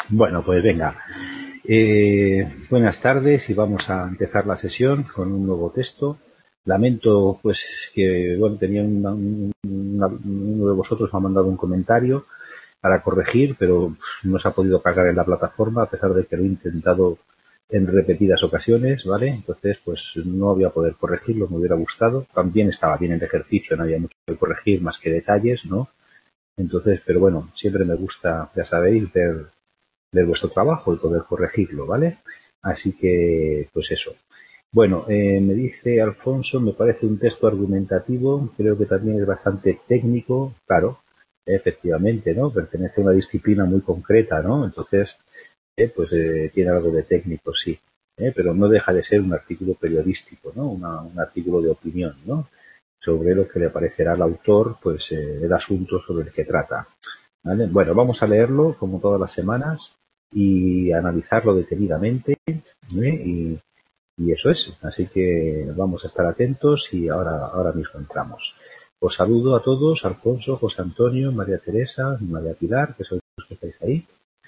Bueno, pues venga. Buenas tardes y vamos a empezar la sesión con un nuevo texto. Lamento pues que bueno tenía uno de vosotros me ha mandado un comentario para corregir, pero no se ha podido cargar en la plataforma a pesar de que lo he intentado en repetidas ocasiones, ¿vale? Entonces pues no voy a poder corregirlo, me hubiera gustado. También estaba bien el ejercicio, no había mucho que corregir más que detalles, ¿no? Entonces, pero bueno, siempre me gusta, ya sabéis, ver vuestro trabajo y poder corregirlo, ¿vale? Así que, pues eso. Bueno, me dice Alfonso, me parece un texto argumentativo, creo que también es bastante técnico, claro, efectivamente, ¿no? Pertenece a una disciplina muy concreta, ¿no? Entonces, tiene algo de técnico, sí, pero no deja de ser un artículo periodístico, ¿no? Un artículo de opinión, ¿no? Sobre lo que le parecerá al autor, pues, el asunto sobre el que trata, ¿vale? Bueno, vamos a leerlo como todas las semanas y analizarlo detenidamente, y eso es. Así que vamos a estar atentos y ahora mismo entramos. Os saludo a todos, Alfonso, José Antonio, María Teresa, María Pilar, que sois los que estáis ahí,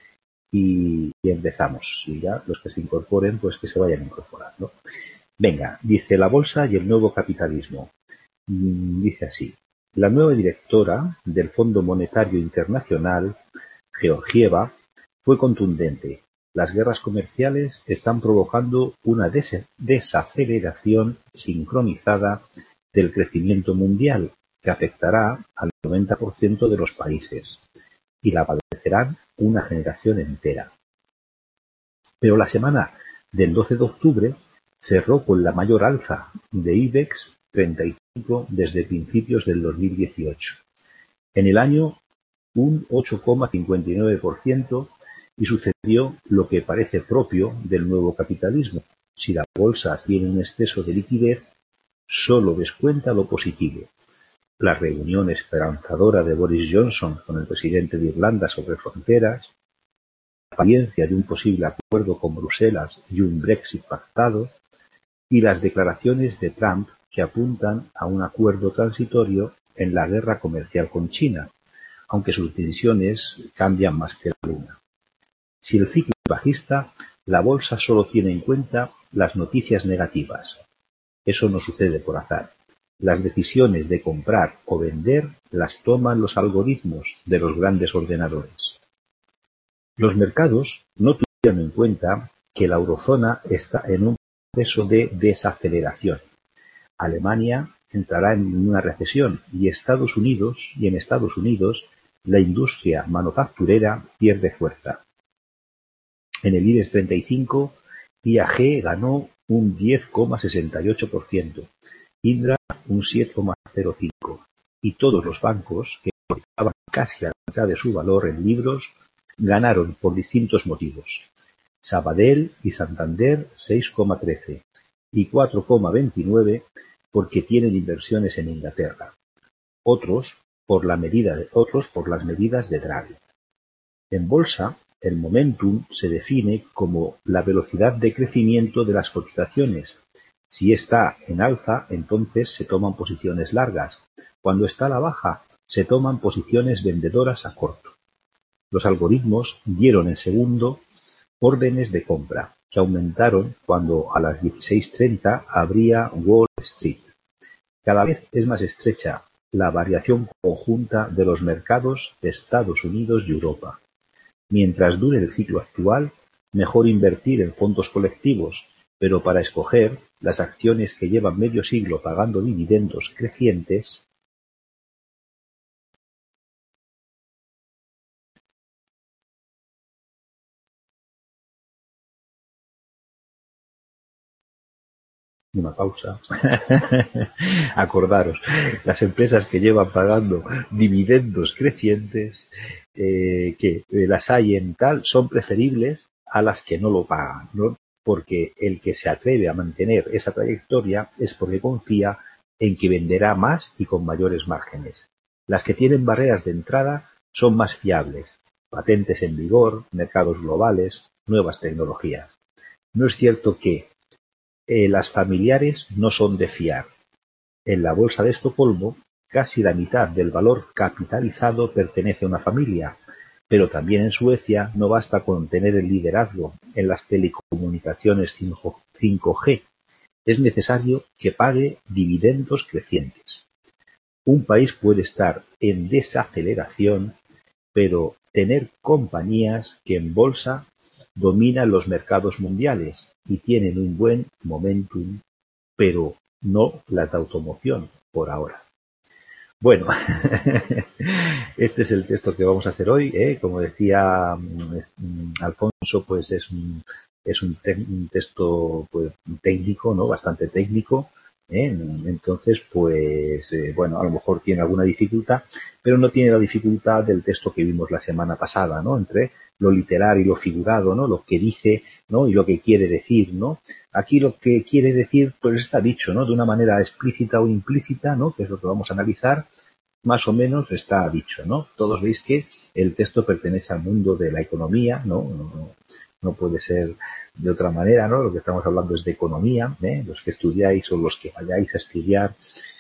y empezamos. Y ya los que se incorporen, pues que se vayan incorporando. Venga, dice la bolsa y el nuevo capitalismo. Dice así. La nueva directora del Fondo Monetario Internacional, Georgieva, fue contundente. Las guerras comerciales están provocando una desaceleración sincronizada del crecimiento mundial que afectará al 90% de los países y la padecerán una generación entera. Pero la semana del 12 de octubre cerró con la mayor alza de IBEX 35 desde principios del 2018. En el año un 8,59% y sucedió lo que parece propio del nuevo capitalismo. Si la bolsa tiene un exceso de liquidez, solo descuenta lo positivo. La reunión esperanzadora de Boris Johnson con el presidente de Irlanda sobre fronteras, la apariencia de un posible acuerdo con Bruselas y un Brexit pactado, y las declaraciones de Trump que apuntan a un acuerdo transitorio en la guerra comercial con China, aunque sus decisiones cambian más que la luna. Si el ciclo es bajista, la bolsa solo tiene en cuenta las noticias negativas. Eso no sucede por azar. Las decisiones de comprar o vender las toman los algoritmos de los grandes ordenadores. Los mercados no tuvieron en cuenta que la eurozona está en un proceso de desaceleración. Alemania entrará en una recesión y en Estados Unidos la industria manufacturera pierde fuerza. En el IBEX 35, IAG ganó un 10,68%, Indra un 7,05% y todos los bancos que estaban casi a la mitad de su valor en libros ganaron por distintos motivos. Sabadell y Santander 6,13% y 4,29% porque tienen inversiones en Inglaterra. Otros por las medidas de Draghi. En bolsa, el momentum se define como la velocidad de crecimiento de las cotizaciones. Si está en alza, entonces se toman posiciones largas. Cuando está a la baja, se toman posiciones vendedoras a corto. Los algoritmos dieron en segundo órdenes de compra, que aumentaron cuando a las 16:30 abría Wall Street. Cada vez es más estrecha la variación conjunta de los mercados de Estados Unidos y Europa. Mientras dure el ciclo actual, mejor invertir en fondos colectivos, pero para escoger las acciones que llevan medio siglo pagando dividendos crecientes, una pausa, acordaros, las empresas que llevan pagando dividendos crecientes, las hay en tal, son preferibles a las que no lo pagan, ¿no? Porque el que se atreve a mantener esa trayectoria es porque confía en que venderá más y con mayores márgenes. Las que tienen barreras de entrada son más fiables, patentes en vigor, mercados globales, nuevas tecnologías. No es cierto que las familiares no son de fiar. En la bolsa de Estocolmo, casi la mitad del valor capitalizado pertenece a una familia, Pero también en Suecia no basta con tener el liderazgo en las telecomunicaciones 5G. Es necesario que pague dividendos crecientes. Un país puede estar en desaceleración, pero tener compañías que en bolsa dominan los mercados mundiales y tienen un buen momentum, pero no las de automoción por ahora. Bueno, este es el texto que vamos a hacer hoy. Como decía Alfonso, pues un texto pues, técnico, ¿no? Bastante técnico. Entonces, pues, bueno, a lo mejor tiene alguna dificultad, pero no tiene la dificultad del texto que vimos la semana pasada, ¿no? Entre lo literal y lo figurado, ¿no? Lo que dice, ¿no? Y lo que quiere decir, ¿no? Aquí lo que quiere decir, pues está dicho, ¿no? De una manera explícita o implícita, ¿no? Que es lo que vamos a analizar. Más o menos está dicho, ¿no? Todos veis que el texto pertenece al mundo de la economía, ¿no? No puede ser de otra manera, ¿no? Lo que estamos hablando es de economía, ¿eh? Los que estudiáis o los que vayáis a estudiar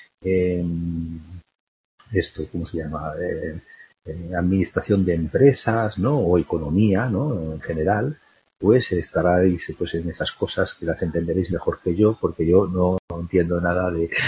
esto, ¿cómo se llama? Administración de empresas, ¿no? O economía, ¿no? En general, pues estaréis pues en esas cosas que las entenderéis mejor que yo, porque yo no entiendo nada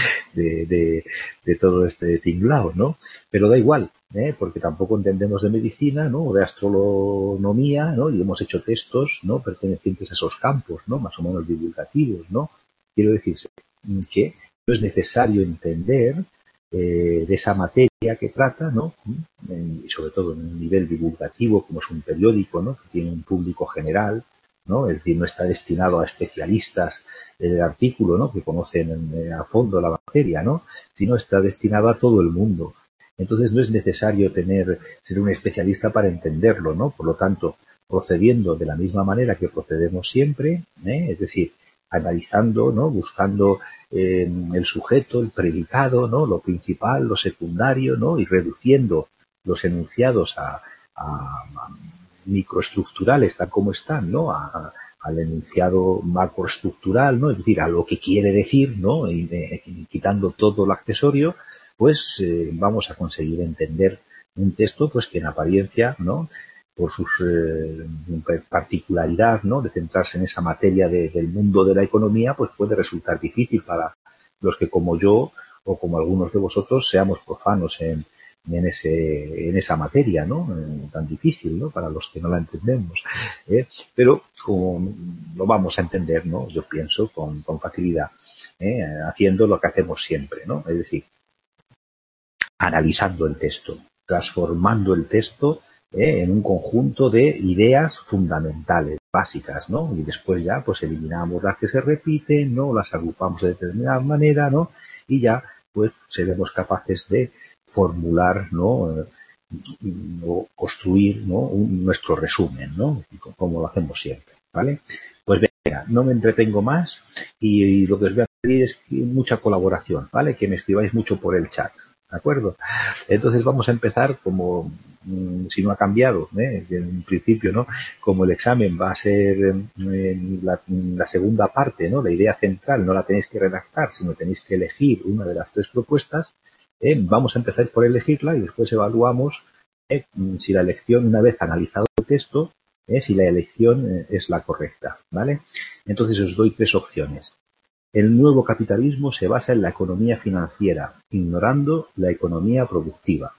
de todo este tinglao, ¿no? Pero da igual, porque tampoco entendemos de medicina, ¿no? O de astronomía, ¿no? Y hemos hecho textos, ¿no? Pertenecientes a esos campos, ¿no? Más o menos divulgativos, ¿no? Quiero decirse que no es necesario entender de esa materia que trata, ¿no? Y sobre todo en un nivel divulgativo, como es un periódico, ¿no? Que tiene un público general, ¿no? Es decir, no está destinado a especialistas del artículo, ¿no? Que conocen a fondo la materia, ¿no? Sino está destinado a todo el mundo. Entonces no es necesario ser un especialista para entenderlo, ¿no? Por lo tanto, procediendo de la misma manera que procedemos siempre, es decir, analizando, ¿no? Buscando el sujeto, el predicado, ¿no? Lo principal, lo secundario, ¿no? Y reduciendo los enunciados a microestructurales, tal como están, ¿no? Al enunciado macroestructural, ¿no? Es decir, a lo que quiere decir, ¿no? Y quitando todo lo accesorio, pues vamos a conseguir entender un texto, pues que en apariencia, ¿no? Por su particularidad, ¿no? De centrarse en esa materia del mundo de la economía, pues puede resultar difícil para los que como yo o como algunos de vosotros seamos profanos en esa materia, ¿no? Tan difícil, ¿no? Para los que no la entendemos. Pero como lo vamos a entender, ¿no? Yo pienso con facilidad, haciendo lo que hacemos siempre, ¿no? Es decir, analizando el texto, transformando el texto en un conjunto de ideas fundamentales, básicas, ¿no? Y después ya, pues eliminamos las que se repiten, ¿no? Las agrupamos de determinada manera, ¿no? Y ya, pues seremos capaces de formular, ¿no? O construir, ¿no? Nuestro resumen, ¿no? Como lo hacemos siempre, ¿vale? Pues venga, no me entretengo más y lo que os voy a pedir es mucha colaboración, ¿vale? Que me escribáis mucho por el chat, ¿de acuerdo? Entonces vamos a empezar como, si no ha cambiado, en principio, ¿no? Como el examen va a ser la segunda parte, ¿no? La idea central no la tenéis que redactar, sino tenéis que elegir una de las tres propuestas. Vamos a empezar por elegirla y después evaluamos si la elección, una vez analizado el texto, si la elección es la correcta, ¿vale? Entonces os doy tres opciones. El nuevo capitalismo se basa en la economía financiera, ignorando la economía productiva.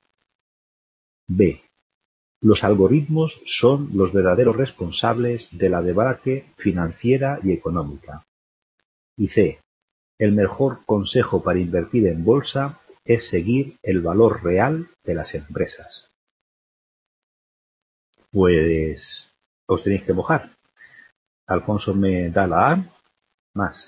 B. Los algoritmos son los verdaderos responsables de la debacle financiera y económica. Y C. El mejor consejo para invertir en bolsa es seguir el valor real de las empresas. Pues os tenéis que mojar. Alfonso me da la A, más.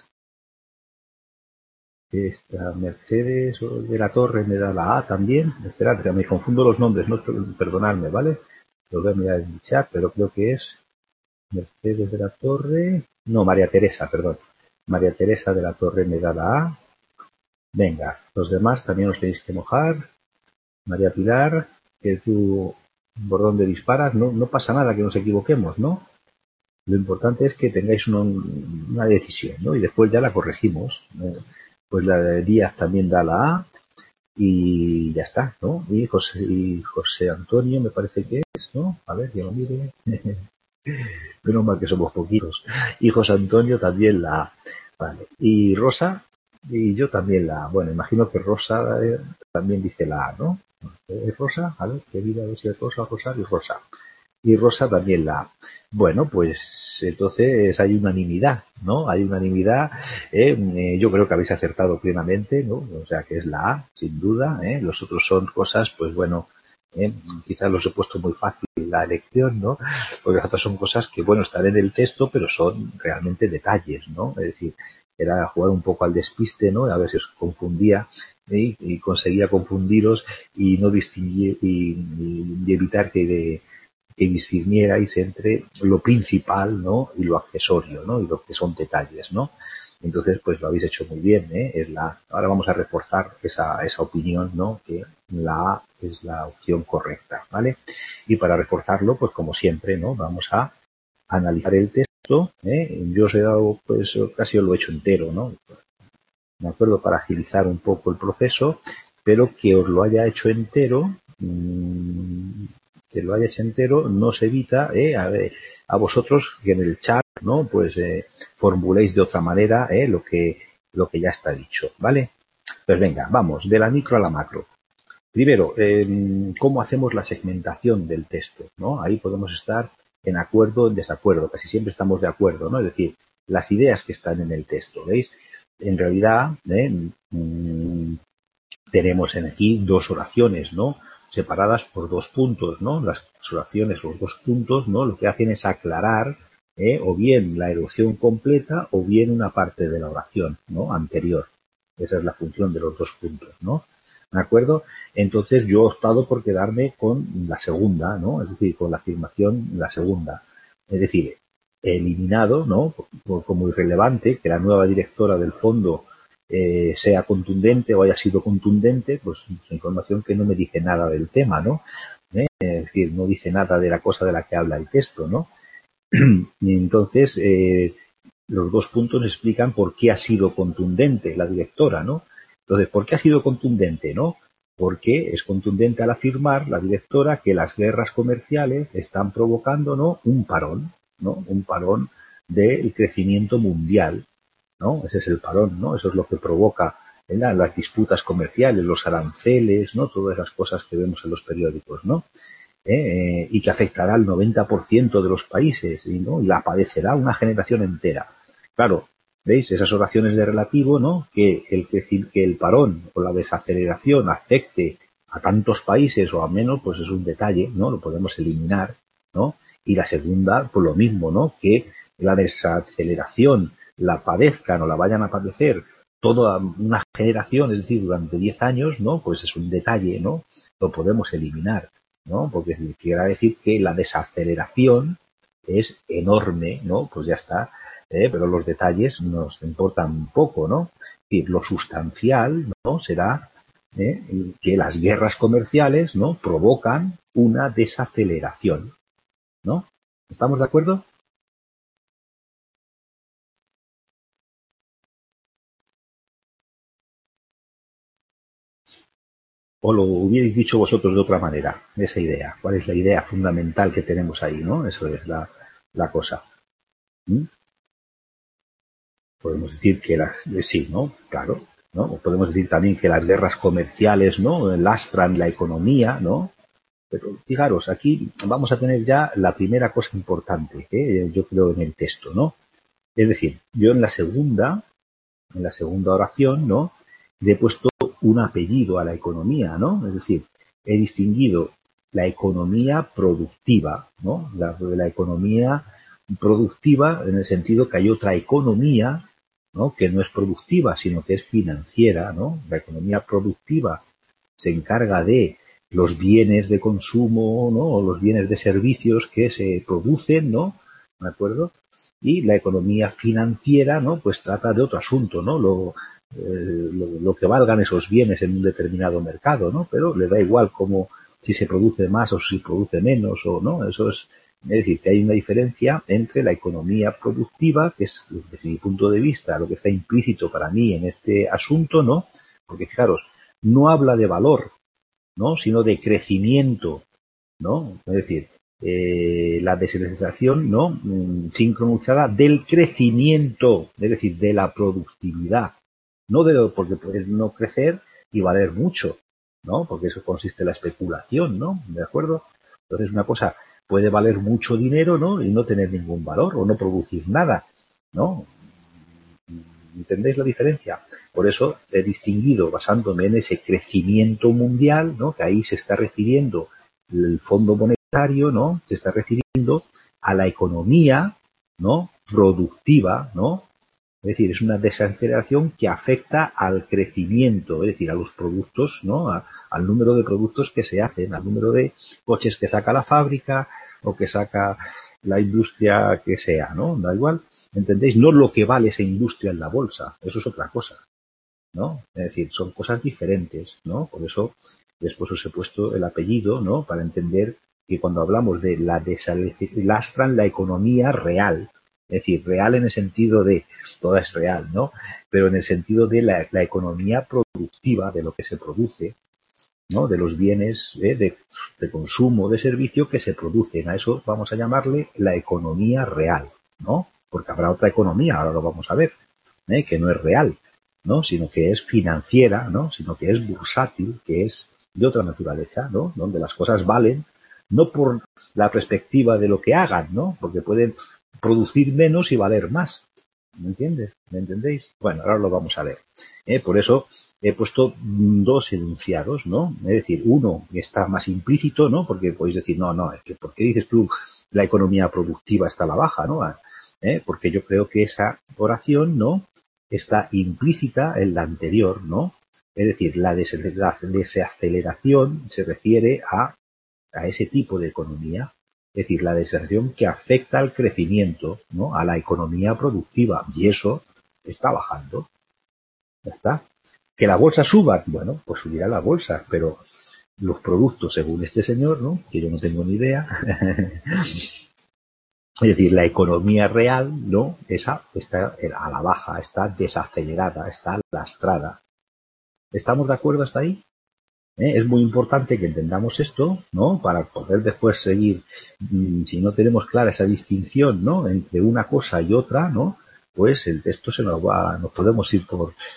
Esta Mercedes de la Torre me da la A también. Esperad, que me confundo los nombres, no perdonadme, ¿vale? Lo voy a mirar en el chat, pero creo que es Mercedes de la Torre. No, María Teresa, perdón. María Teresa de la Torre me da la A. Venga, los demás también os tenéis que mojar. María Pilar, que tú por dónde disparas, no pasa nada que nos equivoquemos, ¿no? Lo importante es que tengáis una decisión, ¿no? Y después ya la corregimos. Pues la de Díaz también da la A. y ya está, ¿no? Y José Antonio me parece que es, ¿no? A ver, que lo mire. Menos mal que somos poquitos. Y José Antonio también la A. Vale. Y Rosa, y yo también la A. Bueno, imagino que Rosa también dice la A, ¿no? ¿Es Rosa? A ver, querida, a ver si es Rosa, Rosario, Rosa. Y Rosa también la A. Bueno, pues entonces hay unanimidad, ¿no? Hay unanimidad. Yo creo que habéis acertado plenamente, ¿no? O sea, que es la A, sin duda. Los otros son cosas, pues bueno, quizás los he puesto muy fácil la elección, ¿no? Porque las otras son cosas que, bueno, están en el texto, pero son realmente detalles, ¿no? Es decir, era jugar un poco al despiste, ¿no? A ver si os confundía y conseguía confundiros y no distinguir y evitar que discernierais entre lo principal, ¿no? Y lo accesorio, ¿no? Y lo que son detalles, ¿no? Entonces, pues lo habéis hecho muy bien, ¿eh? Ahora vamos a reforzar esa opinión, ¿no? Que la A es la opción correcta, ¿vale? Y para reforzarlo, pues como siempre, ¿no? Vamos a analizar el texto, ¿eh? Yo os he dado, pues casi os lo he hecho entero, ¿no? ¿De acuerdo? Para agilizar un poco el proceso, pero que os lo haya hecho entero, que lo hayáis entero, nos evita a vosotros que en el chat, ¿no? Pues formuléis de otra manera lo que ya está dicho, ¿vale? Pues venga, vamos, de la micro a la macro. Primero, ¿cómo hacemos la segmentación del texto? ¿No? Ahí podemos estar en acuerdo o en desacuerdo. Casi siempre estamos de acuerdo, ¿no? Es decir, las ideas que están en el texto, ¿veis? En realidad, tenemos en aquí dos oraciones, ¿no? Separadas por dos puntos, ¿no? Las oraciones, los dos puntos, ¿no? Lo que hacen es aclarar o bien la erucción completa o bien una parte de la oración, ¿no? Anterior. Esa es la función de los dos puntos, ¿no? ¿De acuerdo? Entonces yo he optado por quedarme con la segunda, ¿no? Es decir, con la afirmación la segunda. Es decir, he eliminado, ¿no? Como irrelevante que la nueva directora del fondo sea contundente o haya sido contundente, pues es información que no me dice nada del tema, ¿no? Es decir, no dice nada de la cosa de la que habla el texto, ¿no? Y entonces, los dos puntos explican por qué ha sido contundente la directora, ¿no? Entonces, ¿por qué ha sido contundente, no? Porque es contundente al afirmar la directora que las guerras comerciales están provocando, ¿no? Un parón, ¿no? Un parón del crecimiento mundial, ¿no? Ese es el parón, ¿no? Eso es lo que provoca las disputas comerciales, los aranceles, ¿no? Todas esas cosas que vemos en los periódicos, ¿no? Y que afectará al 90% de los países, ¿no? Y la padecerá una generación entera. Claro, ¿veis? Esas oraciones de relativo, ¿no? Que el parón o la desaceleración afecte a tantos países o a menos, pues es un detalle, ¿no? Lo podemos eliminar, ¿no? Y la segunda, pues lo mismo, ¿no? Que la desaceleración la padezcan o la vayan a padecer toda una generación, es decir, durante 10 años, ¿no? Pues es un detalle, ¿no? Lo podemos eliminar, ¿no? Porque quiere decir que la desaceleración es enorme, ¿no? Pues ya está, pero los detalles nos importan poco, ¿no? Y lo sustancial, ¿no? Será que las guerras comerciales, ¿no? Provocan una desaceleración, ¿no? ¿Estamos de acuerdo? ¿O lo hubierais dicho vosotros de otra manera, esa idea? ¿Cuál es la idea fundamental que tenemos ahí, no? Eso es la cosa. ¿Mm? Podemos decir que sí, ¿no? Claro, ¿no? O podemos decir también que las guerras comerciales, ¿no? Lastran la economía, ¿no? Pero fijaros, aquí vamos a tener ya la primera cosa importante, yo creo en el texto, ¿no? Es decir, yo en la segunda oración, ¿no? Le he puesto un apellido a la economía, ¿no? Es decir, he distinguido la economía productiva, ¿no? La economía productiva en el sentido que hay otra economía, ¿no? Que no es productiva, sino que es financiera, ¿no? La economía productiva se encarga de los bienes de consumo, ¿no? O los bienes de servicios que se producen, ¿no? ¿De acuerdo? Y la economía financiera, ¿no? Pues trata de otro asunto, ¿no? Lo que valgan esos bienes en un determinado mercado, ¿no? Pero le da igual cómo, si se produce más o si se produce menos o no. Es decir, que hay una diferencia entre la economía productiva, que es, desde mi punto de vista, lo que está implícito para mí en este asunto, ¿no? Porque fijaros, no habla de valor, ¿no? Sino de crecimiento, ¿no? Es decir, la desalinización, ¿no? Sincronizada del crecimiento, es decir, de la productividad, no porque puedes no crecer y valer mucho, ¿no? Porque eso consiste en la especulación, ¿no? ¿De acuerdo? Entonces una cosa puede valer mucho dinero, ¿no? Y no tener ningún valor o no producir nada, ¿no? ¿Entendéis la diferencia? Por eso he distinguido, basándome en ese crecimiento mundial, ¿no? Que ahí se está refiriendo el Fondo Monetario, ¿no? Se está refiriendo a la economía, ¿no? Productiva, ¿no? Es decir, es una desaceleración que afecta al crecimiento, es decir, a los productos, ¿no? Al número de productos que se hacen, al número de coches que saca la fábrica o que saca la industria que sea, ¿no? Da igual, ¿entendéis? No lo que vale esa industria en la bolsa, eso es otra cosa, ¿no? Es decir, son cosas diferentes, ¿no? Por eso después os he puesto el apellido, ¿no? Para entender que cuando hablamos de la desalastran la economía real, es decir, real en el sentido de, toda es real, ¿no? Pero en el sentido de la economía productiva, de lo que se produce, ¿no? De los bienes de consumo, de servicio que se producen. A eso vamos a llamarle la economía real, ¿no? Porque habrá otra economía, ahora lo vamos a ver, que no es real, ¿no? Sino que es financiera, ¿no? Sino que es bursátil, que es de otra naturaleza, ¿no? Donde las cosas valen, no por la perspectiva de lo que hagan, ¿no? Porque pueden producir menos y valer más. ¿Me entiendes? ¿Me entendéis? Bueno, ahora lo vamos a ver. Por eso he puesto dos enunciados, ¿no? Es decir, uno que está más implícito, ¿no? Porque podéis decir, no, es que ¿por qué dices tú la economía productiva está a la baja, ¿no? Porque yo creo que esa oración, ¿no? Está implícita en la anterior, ¿no? Es decir, la desaceleración se refiere a ese tipo de economía, es decir, la desaceleración que afecta al crecimiento, ¿no? A la economía productiva, y eso está bajando. Ya está. Que la bolsa suba, bueno, pues subirá la bolsa, pero los productos, según este señor, ¿no? Que yo no tengo ni idea, es decir, la economía real, ¿no? Esa está a la baja, está desacelerada, está lastrada. ¿Estamos de acuerdo hasta ahí? Es muy importante que entendamos esto, ¿no? Para poder después seguir, si no tenemos clara esa distinción, ¿no? Entre una cosa y otra, ¿no? Pues el texto nos podemos ir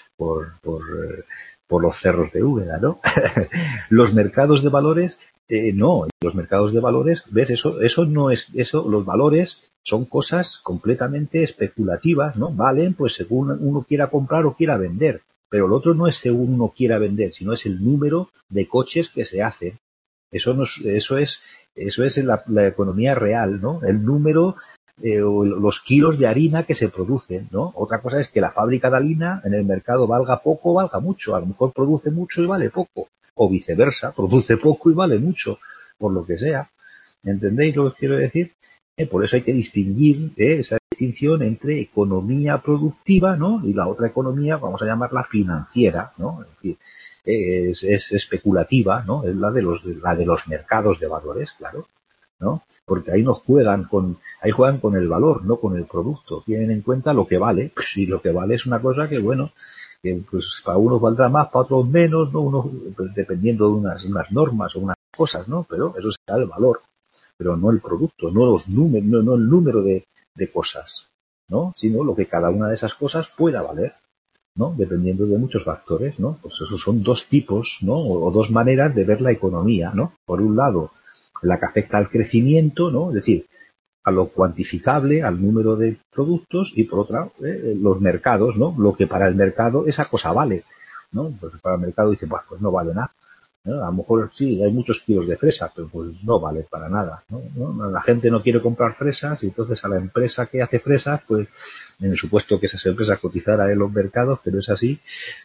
por los cerros de Úbeda, ¿no? Los mercados de valores, no, los mercados de valores, ¿ves? Eso no es, los valores son cosas completamente especulativas, ¿no? Valen, pues según uno quiera comprar o quiera vender. Pero el otro no es según uno quiera vender, sino es el número de coches que se hacen. Eso es la economía real, ¿no? El número, o los kilos de harina que se producen, ¿no? Otra cosa es que la fábrica de harina en el mercado valga poco o valga mucho. A lo mejor produce mucho y vale poco. O viceversa, produce poco y vale mucho, por lo que sea. ¿Entendéis lo que quiero decir? Por eso hay que distinguir esa distinción entre economía productiva, ¿no? Y la otra economía, vamos a llamarla financiera, ¿no? Es decir, es especulativa, ¿no? Es la de los mercados de valores, claro, ¿no? Porque ahí juegan con el valor, no con el producto. Tienen en cuenta lo que vale. Pues si lo que vale es una cosa que, bueno, que pues para unos valdrá más, para otros menos, ¿no? Uno, pues, dependiendo de unas normas o unas cosas, ¿no? Pero eso será el valor, pero no el producto, no los números, no el número de cosas, ¿no? Sino lo que cada una de esas cosas pueda valer, ¿no? Dependiendo de muchos factores, ¿no? Pues esos son dos tipos, ¿no? O dos maneras de ver la economía, ¿no? Por un lado, la que afecta al crecimiento, ¿no? Es decir, a lo cuantificable, al número de productos, y por otra, los mercados, ¿no? Lo que para el mercado esa cosa vale, ¿no? Porque para el mercado dice, pues no vale nada. ¿No? A lo mejor sí, hay muchos kilos de fresa, pero pues no vale para nada, ¿no? La gente no quiere comprar fresas y entonces a la empresa que hace fresas, pues en el supuesto que esas empresas cotizaran en los mercados, pero es así,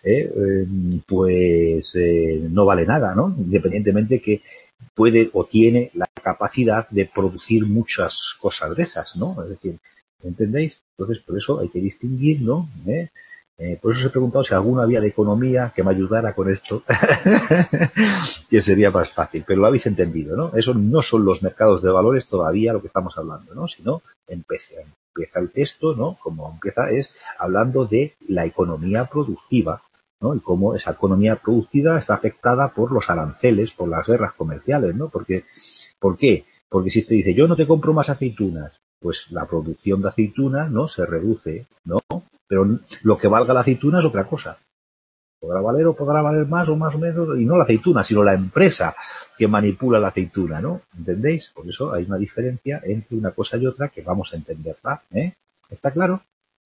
pues no vale nada, ¿no? Independientemente que puede o tiene la capacidad de producir muchas cosas de esas, ¿no? Es decir, ¿entendéis? Entonces, por eso hay que distinguir, ¿no? Por eso os he preguntado si alguna vía de economía que me ayudara con esto, que sería más fácil, pero lo habéis entendido, ¿no? Eso no son los mercados de valores todavía lo que estamos hablando, ¿no? Sino empieza el texto, ¿no? Como empieza es hablando de la economía productiva, ¿no? Y cómo esa economía productiva está afectada por los aranceles, por las guerras comerciales, ¿no? ¿Por qué? Porque si te dice, yo no te compro más aceitunas, pues la producción de aceitunas, ¿no? Se reduce, ¿no? Pero lo que valga la aceituna es otra cosa. Podrá valer o podrá valer más o más o menos, y no la aceituna, sino la empresa que manipula la aceituna, ¿no? ¿Entendéis? Por eso hay una diferencia entre una cosa y otra que vamos a entenderla, ¿eh? ¿Está claro?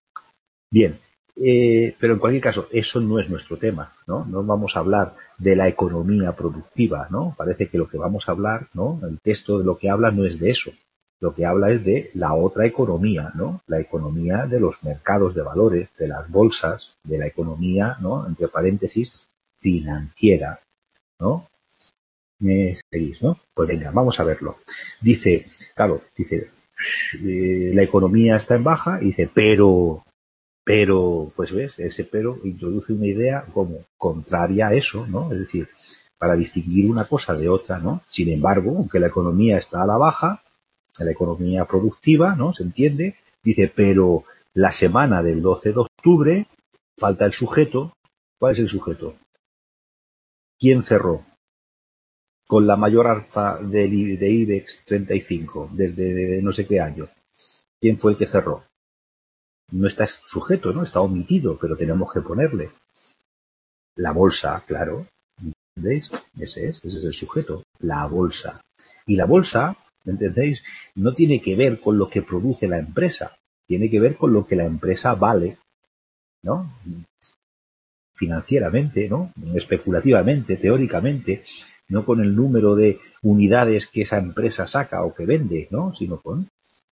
Bien, pero en cualquier caso, eso no es nuestro tema, ¿no? No vamos a hablar de la economía productiva, ¿no? Parece que lo que vamos a hablar, ¿no? El texto de lo que habla no es de eso. Lo que habla es de la otra economía, ¿no? La economía de los mercados de valores, de las bolsas, de la economía, ¿no? Entre paréntesis, financiera, ¿no? ¿Me seguís, no? Pues venga, vamos a verlo. Dice, claro, dice, la economía está en baja y dice, pero, pues ves, ese pero introduce una idea como contraria a eso, ¿no? Es decir, para distinguir una cosa de otra, ¿no? Sin embargo, aunque la economía está a la baja, la economía productiva, ¿no? Se entiende, dice, pero la semana del 12 de octubre falta el sujeto. ¿Cuál es el sujeto? ¿Quién cerró con la mayor alza de IBEX 35 desde no sé qué año? ¿Quién fue el que cerró? No está sujeto, ¿no? Está omitido, pero tenemos que ponerle. La bolsa, claro. ¿Entendéis? Ese es el sujeto. La bolsa. Y la bolsa, ¿entendéis? No tiene que ver con lo que produce la empresa. Tiene que ver con lo que la empresa vale, ¿no? Financieramente, ¿no? Especulativamente, teóricamente, no con el número de unidades que esa empresa saca o que vende, ¿no? Sino con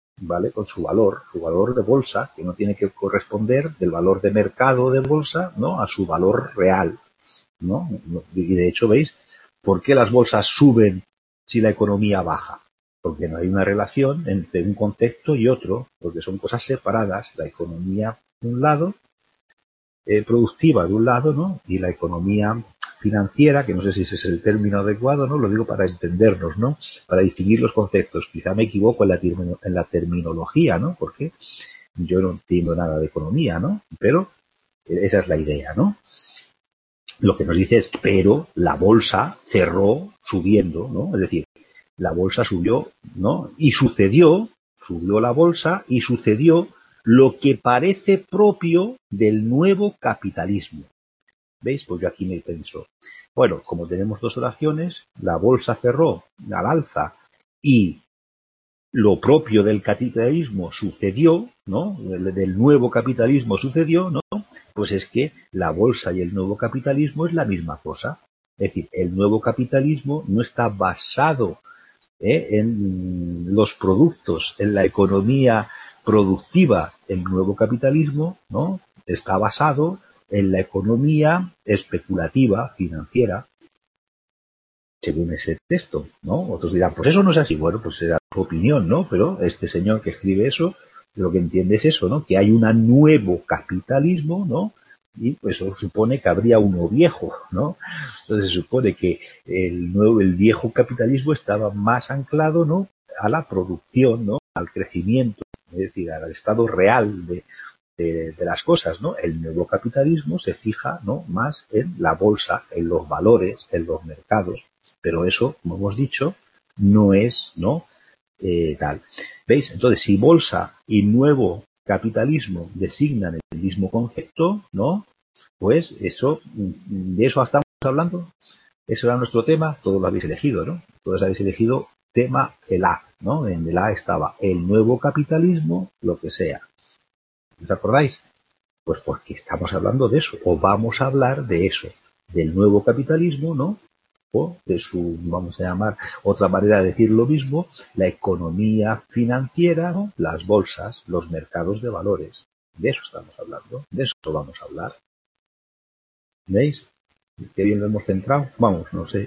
su valor de bolsa, que no tiene que corresponder del valor de mercado de bolsa, ¿no? A su valor real, ¿no? Y de hecho, ¿veis? ¿Por qué las bolsas suben si la economía baja? Porque no hay una relación entre un concepto y otro, porque son cosas separadas, la economía de un lado, productiva de un lado, ¿no? Y la economía financiera, que no sé si ese es el término adecuado, ¿no? Lo digo para entendernos, ¿no? Para distinguir los conceptos. Quizá me equivoco en la terminología, ¿no? Porque yo no entiendo nada de economía, ¿no? Pero esa es la idea, ¿no? Lo que nos dice es, pero la bolsa cerró subiendo, ¿no? Es decir, la bolsa subió, ¿no? Y subió la bolsa y sucedió lo que parece propio del nuevo capitalismo. ¿Veis? Pues yo aquí me pienso, bueno, como tenemos dos oraciones, la bolsa cerró al alza y lo propio del capitalismo sucedió, ¿no? Del nuevo capitalismo sucedió, ¿no? Pues es que la bolsa y el nuevo capitalismo es la misma cosa. Es decir, el nuevo capitalismo no está basado en los productos, en la economía productiva. El nuevo capitalismo, ¿no? Está basado en la economía especulativa, financiera, según ese texto, ¿no? Otros dirán, pues eso no es así. Bueno, pues será su opinión, ¿no? Pero este señor que escribe eso, lo que entiende es eso, ¿no? Que hay un nuevo capitalismo, ¿no? Y pues eso supone que habría uno viejo, ¿no? Entonces se supone que el viejo capitalismo estaba más anclado, ¿no? A la producción, ¿no? Al crecimiento, es decir, al estado real de las cosas, ¿no? El nuevo capitalismo se fija, ¿no? Más en la bolsa, en los valores, en los mercados, pero eso, como hemos dicho, no es, ¿no? Tal. ¿Veis? Entonces, si bolsa y nuevo capitalismo designan el mismo concepto, ¿no? Pues eso, de eso estamos hablando. Eso era nuestro tema, todos lo habéis elegido, ¿no? Todos habéis elegido tema el A, ¿no? En el A estaba el nuevo capitalismo, lo que sea. ¿Os acordáis? Pues porque estamos hablando de eso, o vamos a hablar de eso, del nuevo capitalismo, ¿no? O de su, vamos a llamar, otra manera de decir lo mismo, la economía financiera, ¿no? Las bolsas, los mercados de valores. De eso estamos hablando, de eso vamos a hablar. ¿Veis? Qué bien lo hemos centrado. Vamos, no sé.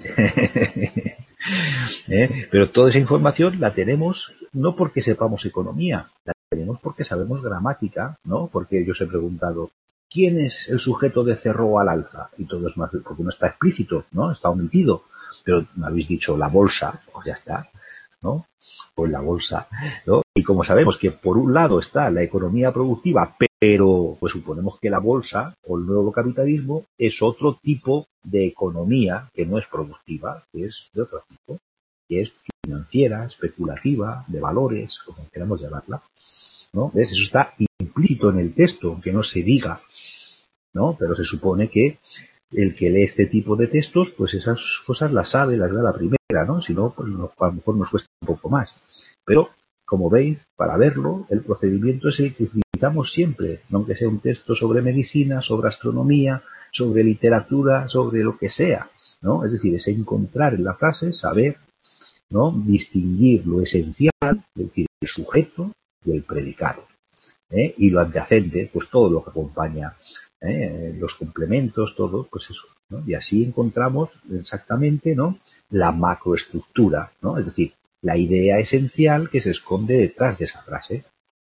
Pero toda esa información la tenemos no porque sepamos economía, la tenemos porque sabemos gramática, ¿no? Porque yo os he preguntado, ¿quién es el sujeto de cerró al alza? Y todo es más, porque no está explícito, ¿no? Está omitido. Pero me habéis dicho la bolsa, pues ya está, ¿no? Pues la bolsa, ¿no? Y como sabemos que por un lado está la economía productiva, Pero pues suponemos que la bolsa o el nuevo capitalismo es otro tipo de economía que no es productiva, que es de otro tipo, que es financiera, especulativa, de valores, como queramos llamarla, ¿no? ¿Ves? Eso está implícito en el texto, aunque no se diga, ¿no? Pero se supone que el que lee este tipo de textos, pues esas cosas las sabe, las da la primera, ¿no? Si no, pues a lo mejor nos cuesta un poco más. Pero, como veis, para verlo, el procedimiento es el que utilizamos siempre, aunque sea un texto sobre medicina, sobre astronomía, sobre literatura, sobre lo que sea, ¿no? Es decir, es encontrar en la frase, saber, ¿no? Distinguir lo esencial, es decir, el sujeto y el predicado. Y lo adyacente, pues todo lo que acompaña, los complementos, todo, pues eso, ¿no? Y así encontramos exactamente, ¿no? La macroestructura, ¿no? Es decir, la idea esencial que se esconde detrás de esa frase.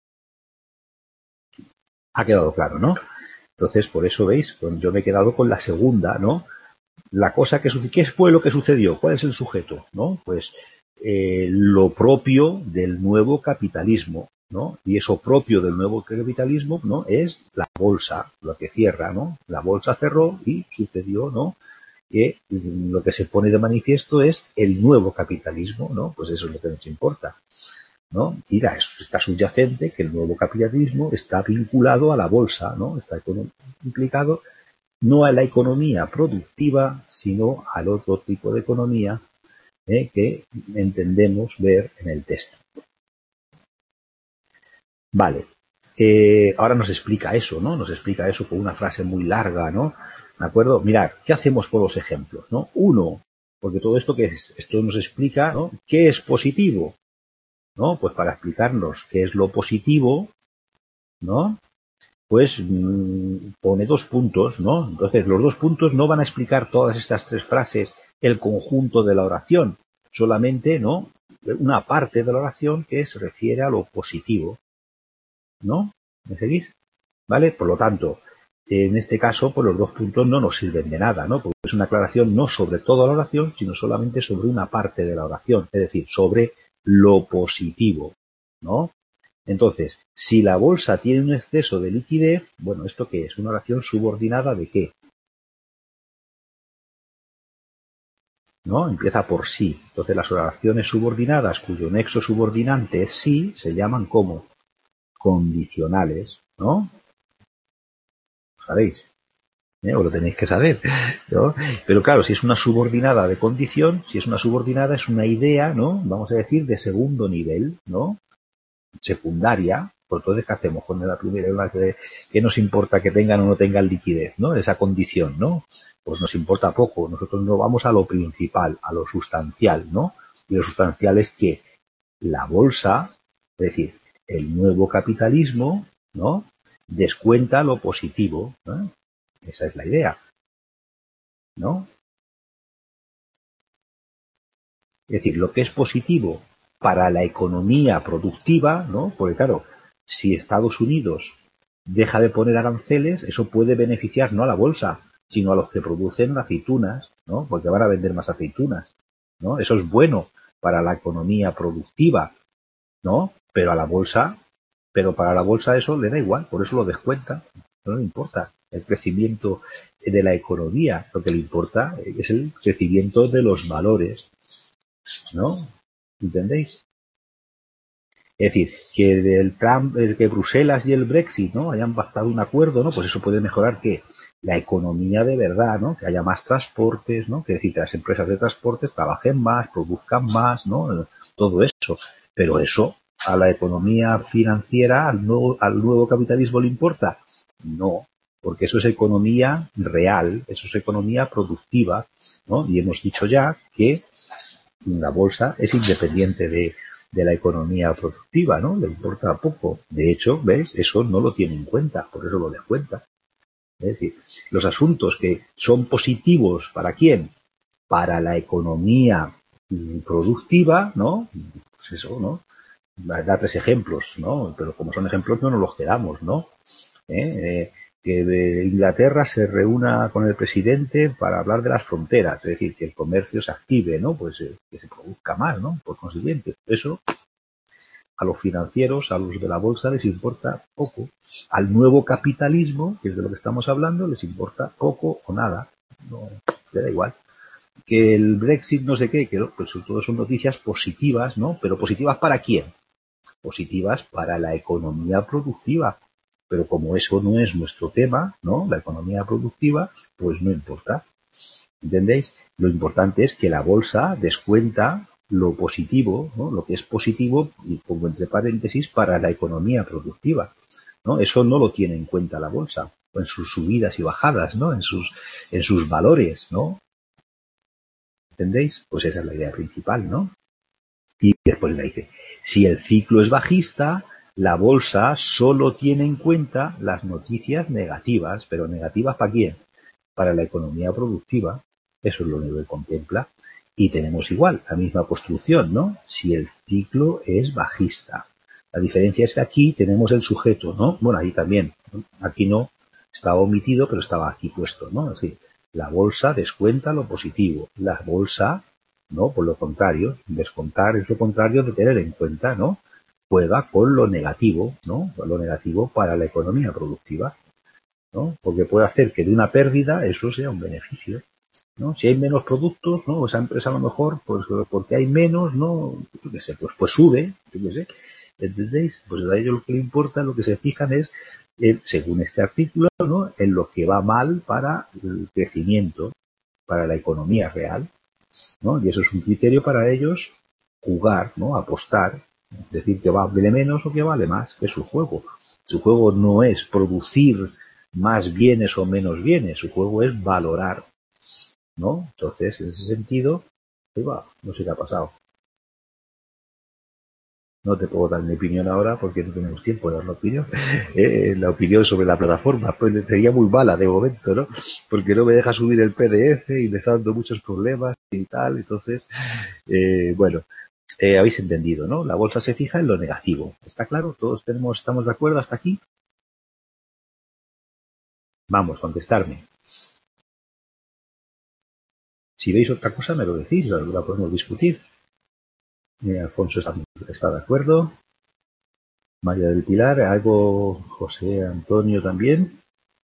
Ha quedado claro, ¿no? Entonces, por eso veis, yo me he quedado con la segunda, ¿no? La cosa que sucedió, ¿qué fue lo que sucedió? ¿Cuál es el sujeto? ¿No? Pues lo propio del nuevo capitalismo, ¿no? Y eso propio del nuevo capitalismo, ¿no? Es la bolsa, lo que cierra, ¿no? La bolsa cerró y sucedió, ¿no? Que lo que se pone de manifiesto es el nuevo capitalismo, ¿no? Pues eso es lo que nos importa, ¿no? Y está subyacente que el nuevo capitalismo está vinculado a la bolsa, ¿no? Está implicado no a la economía productiva, sino al otro tipo de economía que entendemos ver en el texto. Vale. Ahora nos explica eso, ¿no? Nos explica eso con una frase muy larga, ¿no? ¿De acuerdo? Mirad, ¿qué hacemos con los ejemplos, ¿no? Uno, porque todo esto que es, esto nos explica, ¿no? ¿Qué es positivo? ¿No? Pues para explicarnos qué es lo positivo, ¿no? Pues pone 2 puntos, ¿no? Entonces, los 2 puntos no van a explicar todas estas 3 frases, el conjunto de la oración, solamente, ¿no? Una parte de la oración que se refiere a lo positivo, ¿no? ¿Me seguís? ¿Vale? Por lo tanto, en este caso, pues los 2 puntos no nos sirven de nada, ¿no? Porque es una aclaración no sobre toda la oración, sino solamente sobre una parte de la oración, es decir, sobre lo positivo, ¿no? Entonces, si la bolsa tiene un exceso de liquidez, bueno, ¿esto qué es? ¿Una oración subordinada de qué? ¿No? Empieza por sí. Entonces, las oraciones subordinadas cuyo nexo subordinante es sí se llaman como condicionales, ¿no? ¿Sabéis? O lo tenéis que saber, ¿no? Pero claro, si es una subordinada de condición, si es una subordinada es una idea, ¿no? Vamos a decir, de segundo nivel, ¿no? Secundaria, pues entonces ¿qué hacemos con la primera? ¿Qué nos importa que tengan o no tengan liquidez, ¿no? Esa condición, ¿no? Pues nos importa poco, nosotros no vamos a lo principal, a lo sustancial, ¿no? Y lo sustancial es que la bolsa, es decir, el nuevo capitalismo, ¿no? Descuenta lo positivo, ¿no? Esa es la idea, ¿no? Es decir, lo que es positivo para la economía productiva, ¿no? Porque claro, si Estados Unidos deja de poner aranceles, eso puede beneficiar no a la bolsa, sino a los que producen aceitunas, ¿no? Porque van a vender más aceitunas, ¿no? Eso es bueno para la economía productiva, ¿no? Pero a la bolsa, pero para la bolsa eso le da igual, por eso lo descuenta, no le importa el crecimiento de la economía, lo que le importa es el crecimiento de los valores, ¿no? ¿Entendéis? Es decir, que del Trump, que Bruselas y el Brexit, ¿no? Hayan pactado un acuerdo, ¿no? Pues eso puede mejorar que la economía de verdad, ¿no? Que haya más transportes, ¿no? Que decir, que las empresas de transportes trabajen más, produzcan más, ¿no? Todo eso. Pero eso a la economía financiera, al nuevo capitalismo le importa. No, porque eso es economía real, eso es economía productiva, ¿no? Y hemos dicho ya que la bolsa es independiente de la economía productiva, ¿no? Le importa poco. De hecho, ¿ves? Eso no lo tiene en cuenta, por eso lo descuenta. Es decir, los asuntos que son positivos, ¿para quién? Para la economía productiva, ¿no? Pues eso, ¿no? Da 3 ejemplos, ¿no? Pero como son ejemplos no nos los quedamos, ¿no? Que Inglaterra se reúna con el presidente para hablar de las fronteras, es decir, que el comercio se active, ¿no? Pues que se produzca más, ¿no? Por consiguiente, eso A los financieros, a los de la bolsa les importa poco. Al nuevo capitalismo, que es de lo que estamos hablando, les importa poco o nada. No, le da igual. Que el Brexit no sé qué, que pues todo son noticias positivas, ¿no? Pero positivas ¿para quién? Positivas para la economía productiva. Pero como eso no es nuestro tema, ¿no? La economía productiva, pues no importa. ¿Entendéis? Lo importante es que la bolsa descuenta lo positivo, ¿no? Lo que es positivo, y pongo entre paréntesis, para la economía productiva, ¿no? Eso no lo tiene en cuenta la bolsa, en sus subidas y bajadas, ¿no? En sus valores, ¿no? ¿Entendéis? Pues esa es la idea principal, ¿no? Y después le dice, si el ciclo es bajista, la bolsa solo tiene en cuenta las noticias negativas, pero negativas ¿para quién? Para la economía productiva. Eso es lo único que contempla. Y tenemos igual, la misma construcción, ¿no? Si el ciclo es bajista. La diferencia es que aquí tenemos el sujeto, ¿no? Bueno, ahí también. Aquí no, estaba omitido, pero estaba aquí puesto, ¿no? Es decir, la bolsa descuenta lo positivo. La bolsa, ¿no? Por lo contrario, descontar es lo contrario de tener en cuenta, ¿no? Juega con lo negativo, ¿no? Lo negativo para la economía productiva, ¿no? Porque puede hacer que de una pérdida eso sea un beneficio, ¿no? Si hay menos productos, ¿no? Esa empresa a lo mejor, pues porque hay menos, ¿no? Yo qué sé, pues sube, yo qué sé. ¿Entendéis? Pues a ellos lo que le importa, lo que se fijan es, según este artículo, ¿no? En lo que va mal para el crecimiento, para la economía real, ¿no? Y eso es un criterio para ellos jugar, ¿no? Apostar, decir que vale menos o que vale más, que es su juego. Su juego no es producir más bienes o menos bienes, su juego es valorar, ¿no? Entonces, en ese sentido, ahí va, no sé qué ha pasado. No te puedo dar mi opinión ahora porque no tenemos tiempo de dar la opinión. La opinión sobre la plataforma, pues sería muy mala de momento, ¿no? Porque no me deja subir el PDF y me está dando muchos problemas y tal. Entonces, bueno, habéis entendido, ¿no? La bolsa se fija en lo negativo. ¿Está claro? ¿Todos estamos de acuerdo hasta aquí? Vamos, contestarme. Si veis otra cosa, me lo decís, la podemos discutir. Alfonso está de acuerdo. María del Pilar, algo José Antonio también.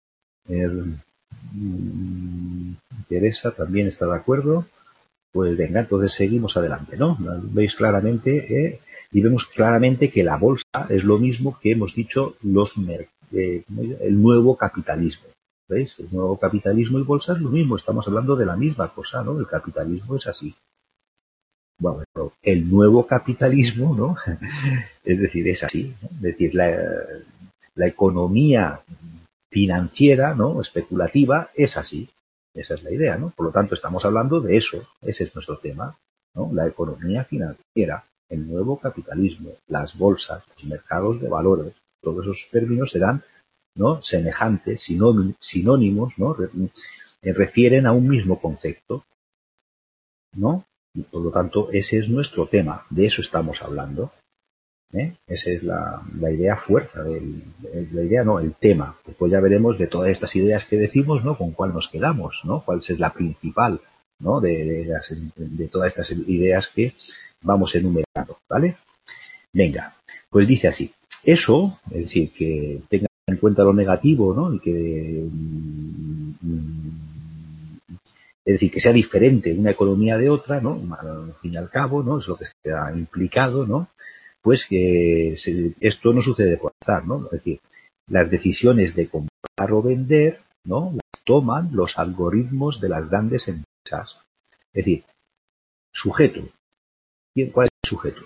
Teresa también está de acuerdo. Pues venga, entonces seguimos adelante, ¿no? Veis claramente, y vemos claramente que la bolsa es lo mismo que hemos dicho el nuevo capitalismo. ¿Veis? El nuevo capitalismo y bolsa es lo mismo, estamos hablando de la misma cosa, ¿no? El capitalismo es así. Bueno, el nuevo capitalismo, ¿no? Es decir, es así, ¿no? Es decir, la economía financiera, ¿no? Especulativa, es así. Esa es la idea, ¿no? Por lo tanto, estamos hablando de eso. Ese es nuestro tema, ¿no? La economía financiera, el nuevo capitalismo, las bolsas, los mercados de valores, todos esos términos serán, ¿no? Semejantes, sinónimos, ¿no? Refieren a un mismo concepto, ¿no? Y por lo tanto, ese es nuestro tema. De eso estamos hablando. Esa es la idea fuerza, la idea no, el tema. Después ya veremos de todas estas ideas que decimos, ¿no? Con cuál nos quedamos, ¿no? Cuál es la principal, ¿no? De todas estas ideas que vamos enumerando, ¿vale? Venga, pues dice así. Eso, es decir, que tenga en cuenta lo negativo, ¿no? Y que es decir, que sea diferente una economía de otra, ¿no? Al fin y al cabo, ¿no? Es lo que está implicado, ¿no? Pues que esto no sucede por azar, ¿no? Es decir, las decisiones de comprar o vender, ¿no? Las toman los algoritmos de las grandes empresas. Es decir, sujeto. ¿Cuál es el sujeto?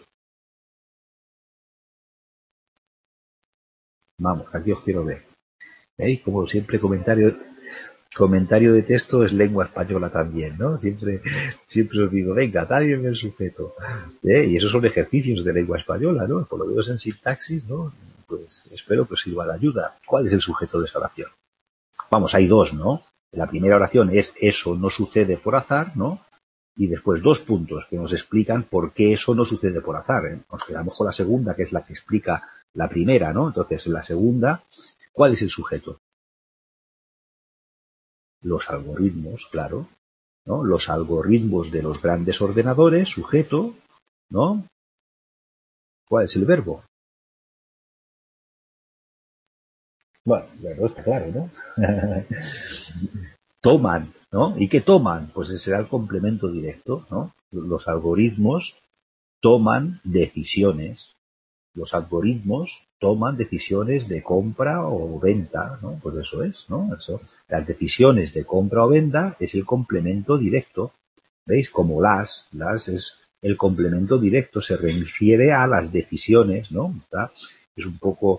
Vamos, aquí os quiero ver. ¿Veis? Como siempre, comentario de texto es lengua española también, ¿no? Siempre os digo, venga, dale el sujeto. Y esos son ejercicios de lengua española, ¿no? Por lo menos en sintaxis, ¿no? Pues espero que os sirva de ayuda. ¿Cuál es el sujeto de esa oración? Vamos, hay dos, ¿no? La primera oración es eso no sucede por azar, ¿no? Y después dos puntos que nos explican por qué eso no sucede por azar, ¿eh? Nos quedamos con la segunda, que es la que explica la primera, ¿no? Entonces, en la segunda, ¿cuál es el sujeto? Los algoritmos, claro, ¿no? Los algoritmos de los grandes ordenadores, sujeto, ¿no? ¿Cuál es el verbo? Bueno, el verbo está claro, ¿no? Toman, ¿no? ¿Y qué toman? Pues ese será el complemento directo, ¿no? Los algoritmos toman decisiones. Los algoritmos toman decisiones de compra o venta, ¿no? Pues eso es, ¿no? Eso. Las decisiones de compra o venta es el complemento directo. ¿Veis? Como las es el complemento directo, se refiere a las decisiones, ¿no? ¿Está? Es un poco,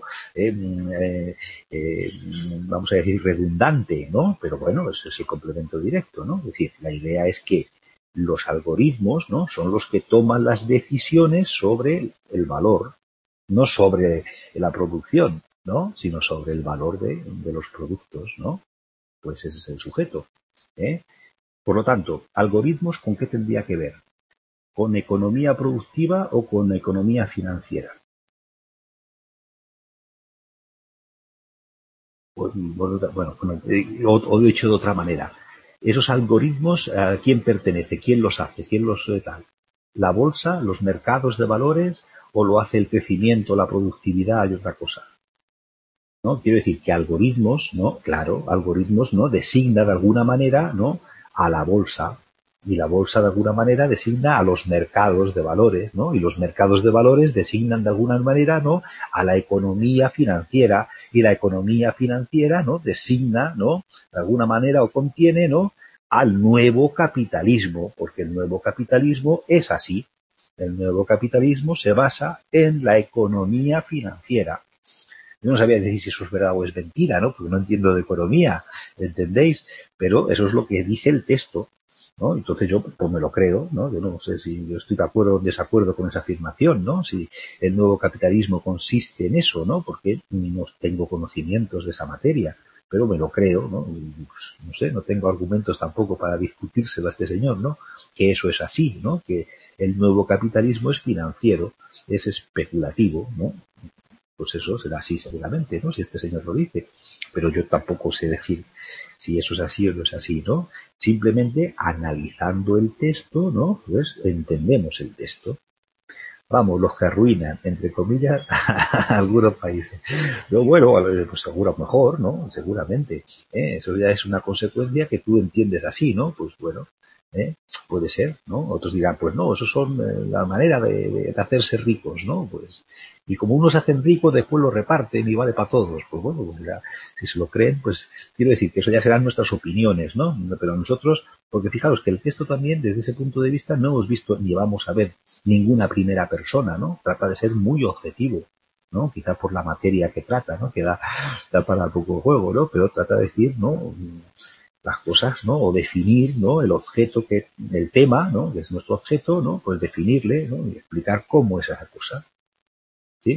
vamos a decir, redundante, ¿no? Pero bueno, es el complemento directo, ¿no? Es decir, la idea es que los algoritmos, ¿no? Son los que toman las decisiones sobre el valor, no sobre la producción, ¿no? Sino sobre el valor de los productos, ¿no? Pues ese es el sujeto, ¿eh? Por lo tanto, algoritmos, ¿con qué tendría que ver? ¿Con economía productiva o con economía financiera? O dicho de otra manera, esos algoritmos, ¿a quién pertenece? ¿Quién los hace? ¿Quién los tal? ¿La bolsa, los mercados de valores o lo hace el crecimiento, la productividad y otra cosa? ¿No? Quiero decir que algoritmos, ¿no? Claro, algoritmos, ¿no? Designa de alguna manera, ¿no? A la bolsa. Y la bolsa de alguna manera designa a los mercados de valores, ¿no? Y los mercados de valores designan de alguna manera, ¿no? A la economía financiera. Y la economía financiera, ¿no? Designa, ¿no? De alguna manera o contiene, ¿no? Al nuevo capitalismo, porque el nuevo capitalismo es así. El nuevo capitalismo se basa en la economía financiera. Yo no sabía decir si eso es verdad o es mentira, ¿no? Porque no entiendo de economía, ¿entendéis? Pero eso es lo que dice el texto, ¿no? Entonces yo pues me lo creo, ¿no? Yo no sé si yo estoy de acuerdo o en desacuerdo con esa afirmación, ¿no? Si el nuevo capitalismo consiste en eso, ¿no? Porque no tengo conocimientos de esa materia, pero me lo creo, ¿no? Y, pues, no sé, no tengo argumentos tampoco para discutírselo a este señor, ¿no? Que eso es así, ¿no? Que el nuevo capitalismo es financiero, es especulativo, ¿no? Pues eso será así seguramente, ¿no? Si este señor lo dice. Pero yo tampoco sé decir si eso es así o no es así, ¿no? Simplemente analizando el texto, ¿no? Pues entendemos el texto. Vamos, los que arruinan, entre comillas, a algunos países. Pero bueno, pues seguro mejor, ¿no? Seguramente. Eso ya es una consecuencia que tú entiendes así, ¿no? Pues bueno, ¿eh? Puede ser, ¿no? Otros dirán, pues no, eso son la manera de hacerse ricos, ¿no? Pues, y como unos se hacen ricos, después lo reparten y vale para todos. Pues bueno, pues ya, si se lo creen, pues quiero decir que eso ya serán nuestras opiniones, ¿no? Pero nosotros, porque fijaros que el texto también, desde ese punto de vista, no hemos visto ni vamos a ver ninguna primera persona, ¿no? Trata de ser muy objetivo, ¿no? Quizá por la materia que trata, ¿no? Que da para poco juego, ¿no? Pero trata de decir, ¿no? Las cosas, ¿no? O definir, ¿no? El objeto el tema, ¿no? Que es nuestro objeto, ¿no? Pues definirle, ¿no? Y explicar cómo es esa cosa, ¿sí?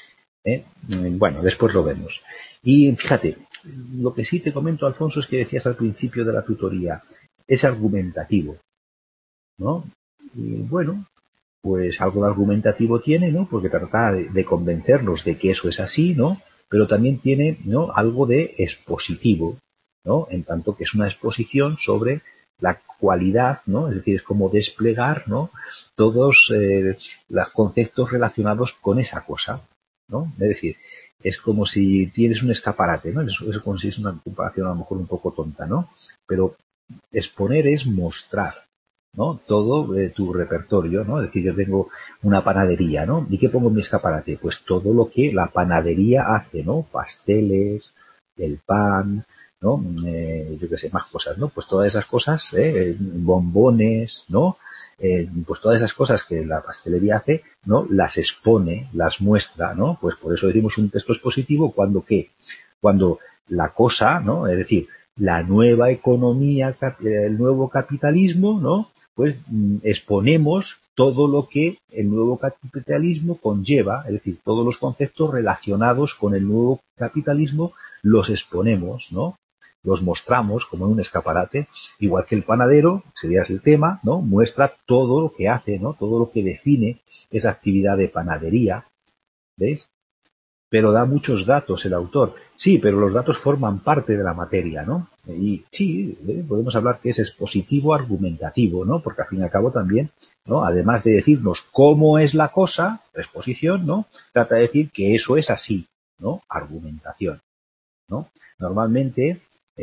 Bueno, después lo vemos. Y fíjate, lo que sí te comento, Alfonso, es que decías al principio de la tutoría, es argumentativo, ¿no? Y bueno, pues algo de argumentativo tiene, ¿no? Porque trata de convencernos de que eso es así, ¿no? Pero también tiene, ¿no? Algo de expositivo, ¿no? En tanto que es una exposición sobre la cualidad, ¿no? Es decir, es como desplegar, ¿no? Todos los conceptos relacionados con esa cosa, ¿no? Es decir, es como si tienes un escaparate, ¿no? Eso como si es una comparación a lo mejor un poco tonta, ¿no? Pero exponer es mostrar, ¿no? Todo tu repertorio, ¿no? Es decir, yo tengo una panadería, ¿no? ¿Y qué pongo en mi escaparate? Pues todo lo que la panadería hace, ¿no? Pasteles, el pan, ¿no? Yo qué sé, más cosas, ¿no? Pues todas esas cosas, bombones, ¿no? Pues todas esas cosas que la pastelería hace, ¿no? Las expone, las muestra, ¿no? Pues por eso decimos un texto expositivo cuando ¿qué? Cuando la cosa, ¿no? Es decir, la nueva economía, el nuevo capitalismo, ¿no? Pues exponemos todo lo que el nuevo capitalismo conlleva, es decir, todos los conceptos relacionados con el nuevo capitalismo los exponemos, ¿no? Los mostramos como en un escaparate, igual que el panadero, sería el tema, ¿no? Muestra todo lo que hace, ¿no? Todo lo que define esa actividad de panadería, ¿veis? pero da muchos datos el autor. Sí, pero los datos forman parte de la materia, ¿no? Y sí, podemos hablar que es expositivo argumentativo, ¿no? Porque al fin y al cabo también, ¿no? Además de decirnos cómo es la cosa, la exposición, ¿no? Trata de decir que eso es así, ¿no? Argumentación, ¿no? Normalmente,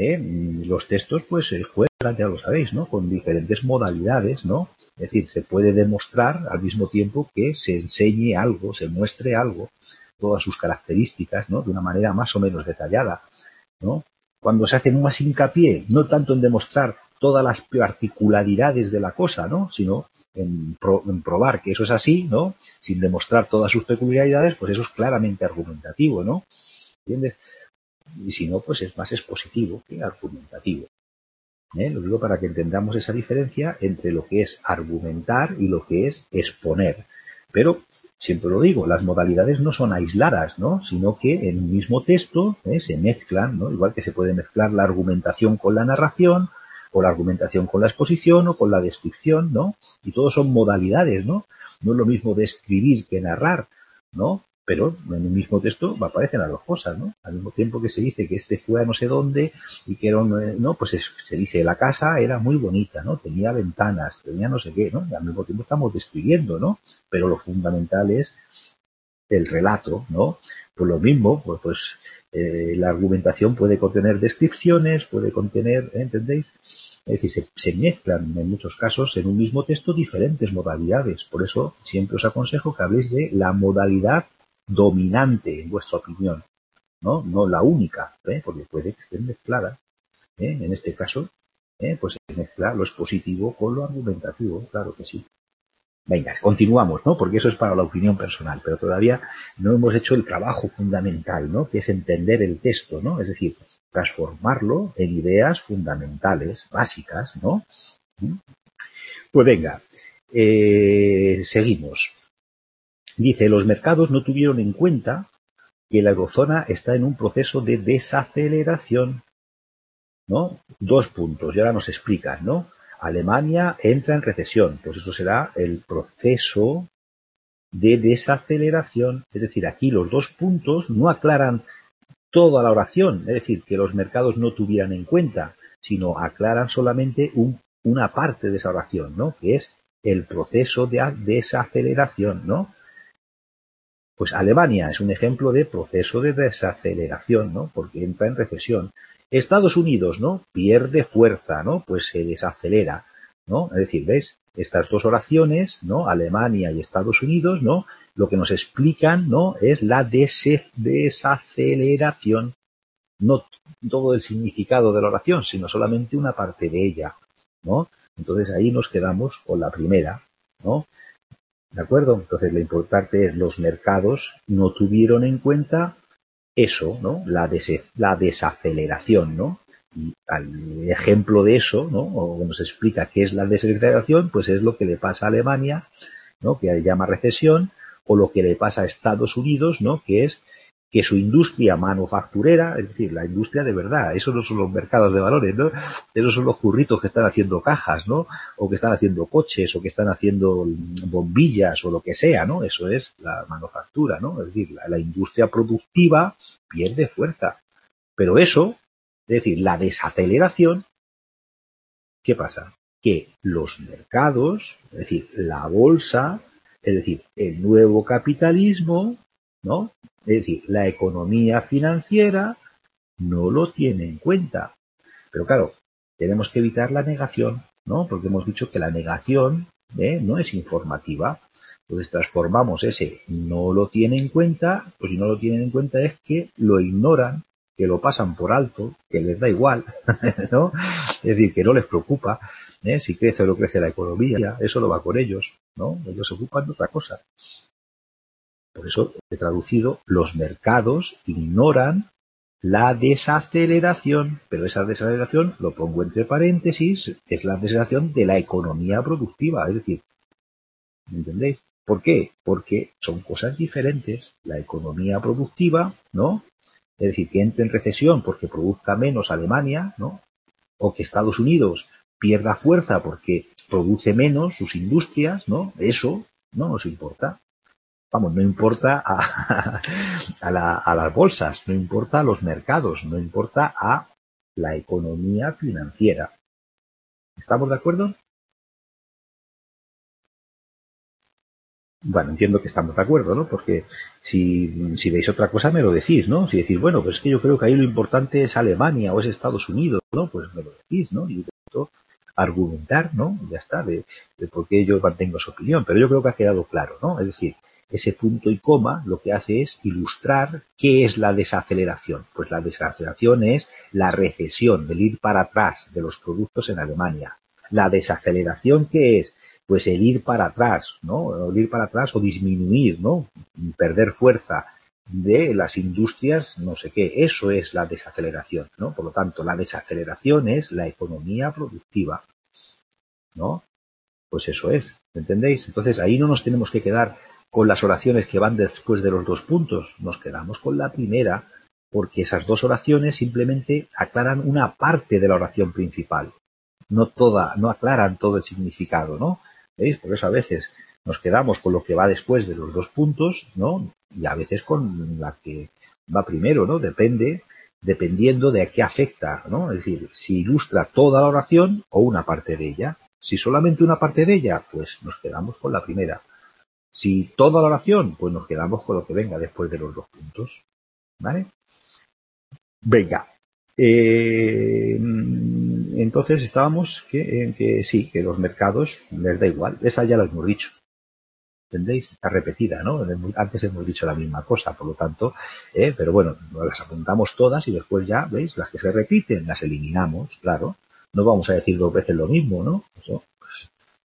los textos, pues, juegan, ya lo sabéis, ¿no? Con diferentes modalidades, ¿no? Es decir, se puede demostrar al mismo tiempo que se enseñe algo, se muestre algo, todas sus características, ¿no? De una manera más o menos detallada, ¿no? Cuando se hace más hincapié, no tanto en demostrar todas las particularidades de la cosa, ¿no? Sino en probar que eso es así, ¿no? Sin demostrar todas sus peculiaridades, pues eso es claramente argumentativo, ¿no? ¿Entiendes? Y si no, pues es más expositivo que argumentativo. Lo digo para que entendamos esa diferencia entre lo que es argumentar y lo que es exponer. Pero, siempre lo digo, las modalidades no son aisladas, ¿no? Sino que en un mismo texto se mezclan, ¿no? Igual que se puede mezclar la argumentación con la narración, o la argumentación con la exposición, o con la descripción, ¿no? Y todos son modalidades, ¿no? No es lo mismo describir que narrar, ¿no? Pero en el mismo texto aparecen las dos cosas, ¿no? Al mismo tiempo que se dice que este fue a no sé dónde y que era no, pues se dice la casa era muy bonita, ¿no? Tenía ventanas, tenía no sé qué, ¿no? Y al mismo tiempo estamos describiendo, ¿no? Pero lo fundamental es el relato, ¿no? Pues lo mismo, la argumentación puede contener descripciones, puede contener, ¿entendéis? Es decir, se mezclan en muchos casos en un mismo texto diferentes modalidades. Por eso siempre os aconsejo que habléis de la modalidad dominante en vuestra opinión, ¿no? No la única, porque puede que estén mezcladas. En este caso, pues se mezcla lo expositivo con lo argumentativo, claro que sí. Venga, continuamos, ¿no? Porque eso es para la opinión personal, pero todavía no hemos hecho el trabajo fundamental, ¿no? Que es entender el texto, ¿no? Es decir, transformarlo en ideas fundamentales, básicas, ¿no? Pues venga, seguimos. Dice, los mercados no tuvieron en cuenta que la eurozona está en un proceso de desaceleración, ¿no? 2 puntos, y ahora nos explican, ¿no? Alemania entra en recesión, pues eso será el proceso de desaceleración. Es decir, aquí los 2 puntos no aclaran toda la oración, es decir, que los mercados no tuvieran en cuenta, sino aclaran solamente una parte de esa oración, ¿no? Que es el proceso de desaceleración, ¿no? Pues Alemania es un ejemplo de proceso de desaceleración, ¿no? Porque entra en recesión. Estados Unidos, ¿no? Pierde fuerza, ¿no? Pues se desacelera, ¿no? Es decir, ¿ves? Estas dos oraciones, ¿no? Alemania y Estados Unidos, ¿no? Lo que nos explican, ¿no? Es la desaceleración. No todo el significado de la oración, sino solamente una parte de ella, ¿no? Entonces ahí nos quedamos con la primera, ¿no? ¿De acuerdo? Entonces lo importante es los mercados no tuvieron en cuenta eso, ¿no? La desaceleración, ¿no? Y al ejemplo de eso, ¿no? O nos explica qué es la desaceleración, pues es lo que le pasa a Alemania, ¿no? Que llama recesión, o lo que le pasa a Estados Unidos, ¿no? Que es que su industria manufacturera, es decir, la industria de verdad, esos no son los mercados de valores, ¿no? Esos son los curritos que están haciendo cajas, ¿no? O que están haciendo coches, o que están haciendo bombillas, o lo que sea, ¿no? Eso es la manufactura, ¿no? Es decir, la industria productiva pierde fuerza. Pero eso, es decir, la desaceleración, ¿qué pasa? Que los mercados, es decir, la bolsa, es decir, el nuevo capitalismo, ¿no? Es decir, la economía financiera no lo tiene en cuenta. Pero claro, tenemos que evitar la negación, ¿no? Porque hemos dicho que la negación no es informativa. Entonces transformamos ese no lo tiene en cuenta, pues si no lo tienen en cuenta es que lo ignoran, que lo pasan por alto, que les da igual, ¿no? Es decir, que no les preocupa, si crece o no crece la economía, eso lo va con ellos, ¿no? Ellos se ocupan de otra cosa. Por eso he traducido, los mercados ignoran la desaceleración, pero esa desaceleración, lo pongo entre paréntesis, es la desaceleración de la economía productiva, es decir, ¿me entendéis? ¿Por qué? Porque son cosas diferentes. La economía productiva, ¿no? Es decir, que entre en recesión porque produzca menos Alemania, ¿no? O que Estados Unidos pierda fuerza porque produce menos sus industrias, ¿no? Eso no nos importa. Vamos, no importa a las bolsas, no importa a los mercados, no importa a la economía financiera. ¿Estamos de acuerdo? Bueno, entiendo que estamos de acuerdo, ¿no? Porque si veis otra cosa me lo decís, ¿no? Si decís, bueno, pues es que yo creo que ahí lo importante es Alemania o es Estados Unidos, ¿no? Pues me lo decís, ¿no? Y yo intento argumentar, ¿no? Ya está, de por qué yo mantengo su opinión. Pero yo creo que ha quedado claro, ¿no? Es decir, ese punto y coma lo que hace es ilustrar qué es la desaceleración. Pues la desaceleración es la recesión, del ir para atrás de los productos en Alemania. La desaceleración, ¿qué es? Pues el ir para atrás, ¿no? El ir para atrás o disminuir, ¿no? Perder fuerza de las industrias, no sé qué. Eso es la desaceleración, ¿no? Por lo tanto, la desaceleración es la economía productiva, ¿no? Pues eso es, ¿entendéis? Entonces ahí no nos tenemos que quedar con las oraciones que van después de los dos puntos, nos quedamos con la primera, porque esas dos oraciones simplemente aclaran una parte de la oración principal, no toda, no aclaran todo el significado, ¿no? ¿Veis? Por eso a veces nos quedamos con lo que va después de los dos puntos, ¿no? Y a veces con la que va primero, ¿no? Dependiendo de a qué afecta, ¿no? Es decir, si ilustra toda la oración o una parte de ella. Si solamente una parte de ella, pues nos quedamos con la primera. Si toda la oración, pues nos quedamos con lo que venga después de los dos puntos. ¿Vale? Venga. Entonces estábamos en que sí, que los mercados les da igual. Esa ya la hemos dicho. ¿Entendéis? Está repetida, ¿no? Antes hemos dicho la misma cosa, por lo tanto, pero bueno, las apuntamos todas y después ya, ¿veis? Las que se repiten las eliminamos, claro. No vamos a decir dos veces lo mismo, ¿no? Eso, pues,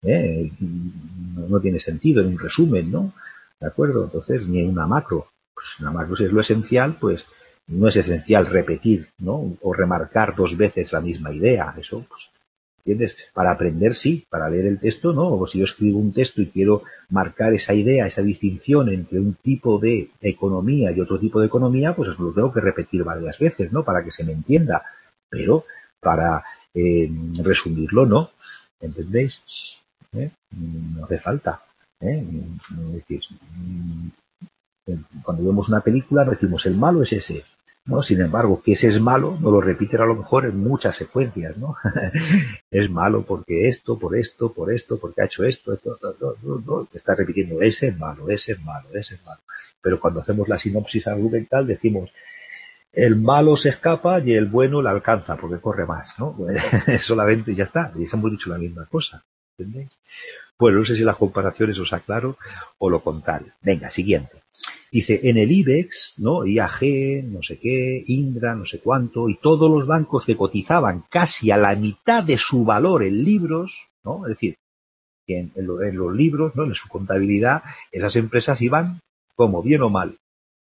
no tiene sentido en un resumen, ¿no? ¿De acuerdo? Entonces, ni en una macro. Pues una macro, si es lo esencial, pues no es esencial repetir, ¿no? O remarcar dos veces la misma idea. Eso, pues, ¿entiendes? Para aprender sí, para leer el texto no. O si yo escribo un texto y quiero marcar esa idea, esa distinción entre un tipo de economía y otro tipo de economía, pues lo tengo que repetir varias veces, ¿no? Para que se me entienda. Pero para resumirlo no. ¿Entendéis? No hace falta. Es decir, cuando vemos una película decimos el malo es ese, ¿no? Sin embargo, que ese es malo, no lo repiten a lo mejor en muchas secuencias, ¿no? Es malo porque esto, por esto, porque ha hecho esto, está repitiendo ese es malo, ese es malo, ese es malo. Pero cuando hacemos la sinopsis argumental decimos el malo se escapa y el bueno la alcanza porque corre más, ¿no? Solamente ya está, y hemos dicho la misma cosa, ¿entendéis? Bueno, no sé si las comparaciones os aclaro o lo contrario. Venga, siguiente. Dice, en el IBEX, ¿no? IAG, no sé qué, Indra, no sé cuánto, y todos los bancos que cotizaban casi a la mitad de su valor en libros, ¿no? Es decir, que en los libros, ¿no? En su contabilidad, esas empresas iban como bien o mal,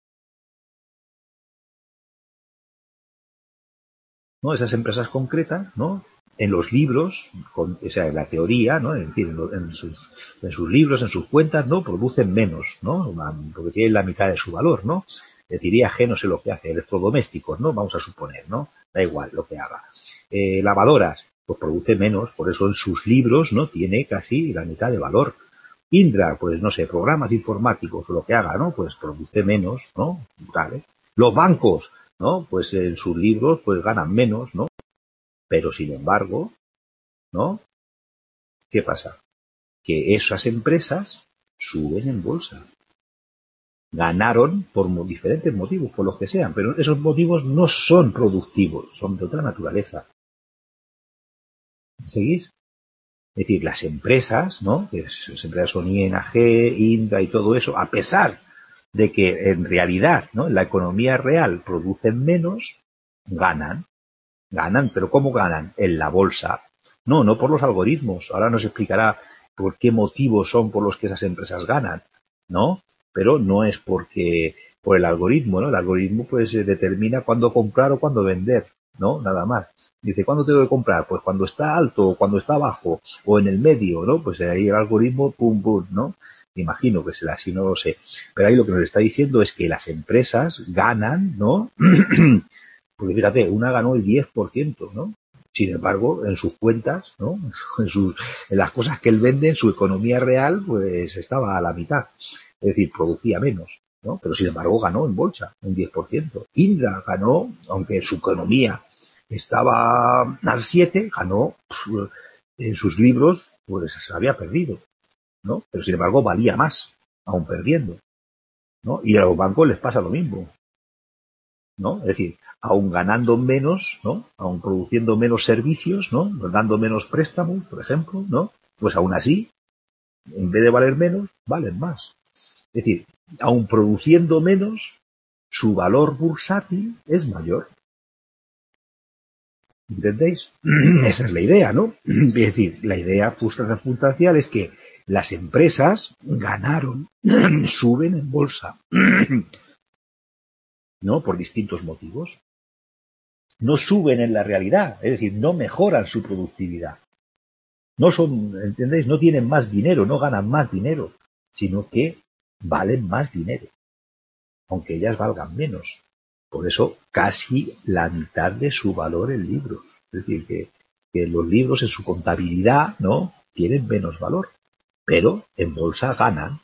¿no? Esas empresas concretas, ¿no? En los libros, o sea, en la teoría, ¿no? En fin, en sus libros, en sus cuentas, ¿no? Producen menos, ¿no? Porque tienen la mitad de su valor, ¿no? Diría G, no sé lo que hace, electrodomésticos, ¿no? Vamos a suponer, ¿no? Da igual lo que haga. Lavadoras, pues produce menos, por eso en sus libros, ¿no? Tiene casi la mitad de valor. Indra, pues no sé, programas informáticos o lo que haga, ¿no? Pues produce menos, ¿no? Vale. Los bancos, ¿no? Pues en sus libros pues ganan menos, ¿no? Pero sin embargo, ¿no? ¿Qué pasa? Que esas empresas suben en bolsa. Ganaron por diferentes motivos, por los que sean, pero esos motivos no son productivos, son de otra naturaleza. ¿Seguís? Es decir, las empresas, ¿no? Las empresas son ING, Indra y todo eso, a pesar de que en realidad, ¿no? En la economía real producen menos, ganan. Ganan, pero ¿cómo ganan? En la bolsa. No por los algoritmos. Ahora nos explicará por qué motivos son por los que esas empresas ganan, ¿no? Pero no es porque por el algoritmo, ¿no? El algoritmo pues determina cuándo comprar o cuándo vender, ¿no? Nada más. Dice, ¿cuándo tengo que comprar? Pues cuando está alto, o cuando está bajo, o en el medio, ¿no? Pues ahí el algoritmo, pum, pum, ¿no? Imagino que será así, no lo sé. Pero ahí lo que nos está diciendo es que las empresas ganan, ¿no? Porque fíjate, una ganó el 10%, ¿no? Sin embargo, en sus cuentas, ¿no? En las cosas que él vende, en su economía real, pues estaba a la mitad. Es decir, producía menos, ¿no? Pero sin embargo ganó en bolsa un 10%. Indra ganó, aunque su economía estaba al 7, ganó en sus libros, pues se había perdido, ¿no? Pero sin embargo valía más, aún perdiendo, ¿no? Y a los bancos les pasa lo mismo, ¿no? Es decir, aún ganando menos, ¿no? Aún produciendo menos servicios, ¿no? Dando menos préstamos, por ejemplo, ¿no? Pues aún así, en vez de valer menos, valen más. Es decir, aún produciendo menos, su valor bursátil es mayor. ¿Entendéis? Esa es la idea, ¿no? Es decir, la idea sustancial es que las empresas ganaron, suben en bolsa, ¿no? Por distintos motivos. No suben en la realidad, es decir, no mejoran su productividad. No son, ¿entendéis? No tienen más dinero, no ganan más dinero, sino que valen más dinero, aunque ellas valgan menos. Por eso, casi la mitad de su valor en libros. Es decir, que los libros en su contabilidad, ¿no? Tienen menos valor, pero en bolsa ganan,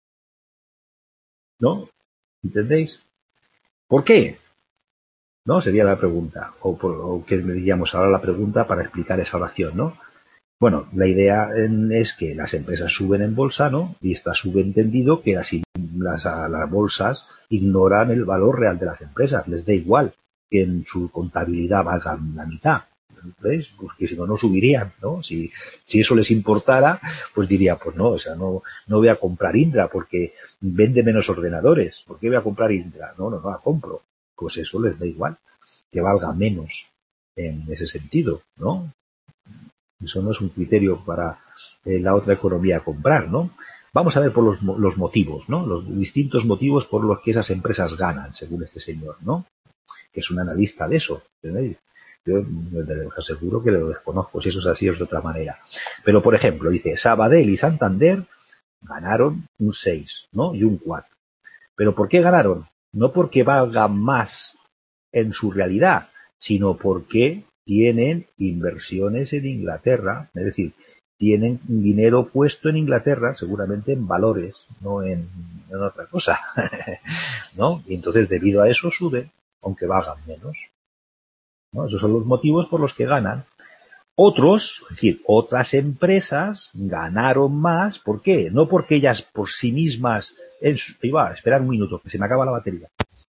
¿no? ¿Entendéis? ¿Por qué? ¿No? Sería la pregunta. O que diríamos ahora la pregunta para explicar esa oración, ¿no? Bueno, la idea es que las empresas suben en bolsa, ¿no? Y está subentendido que las bolsas ignoran el valor real de las empresas. Les da igual que en su contabilidad valgan la mitad. ¿Veis? Pues que si no, no subirían, ¿no? Si eso les importara, pues diría, pues no, o sea, no voy a comprar Indra porque vende menos ordenadores. ¿Por qué voy a comprar Indra? No la compro. Pues eso les da igual, que valga menos en ese sentido, ¿no? Eso no es un criterio para la otra economía comprar, ¿no? Vamos a ver por los motivos, ¿no? Los distintos motivos por los que esas empresas ganan, según este señor, ¿no? Que es un analista de eso, ¿entendéis? Yo os aseguro que lo desconozco, si eso es así es de otra manera. Pero, por ejemplo, dice, Sabadell y Santander ganaron un 6, ¿no? Y un 4. ¿Pero por qué ganaron? No porque valgan más en su realidad, sino porque tienen inversiones en Inglaterra, es decir, tienen dinero puesto en Inglaterra, seguramente en valores, no en otra cosa, ¿no? Y entonces, debido a eso, suben, aunque valgan menos, ¿no? Esos son los motivos por los que ganan. Otros, es decir, otras empresas ganaron más, ¿por qué? No porque ellas por sí mismas, esperar un minuto, que se me acaba la batería.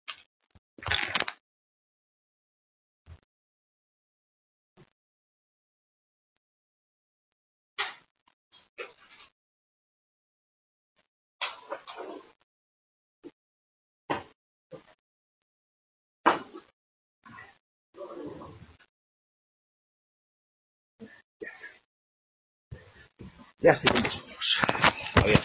Ya estoy con vosotros. A ver.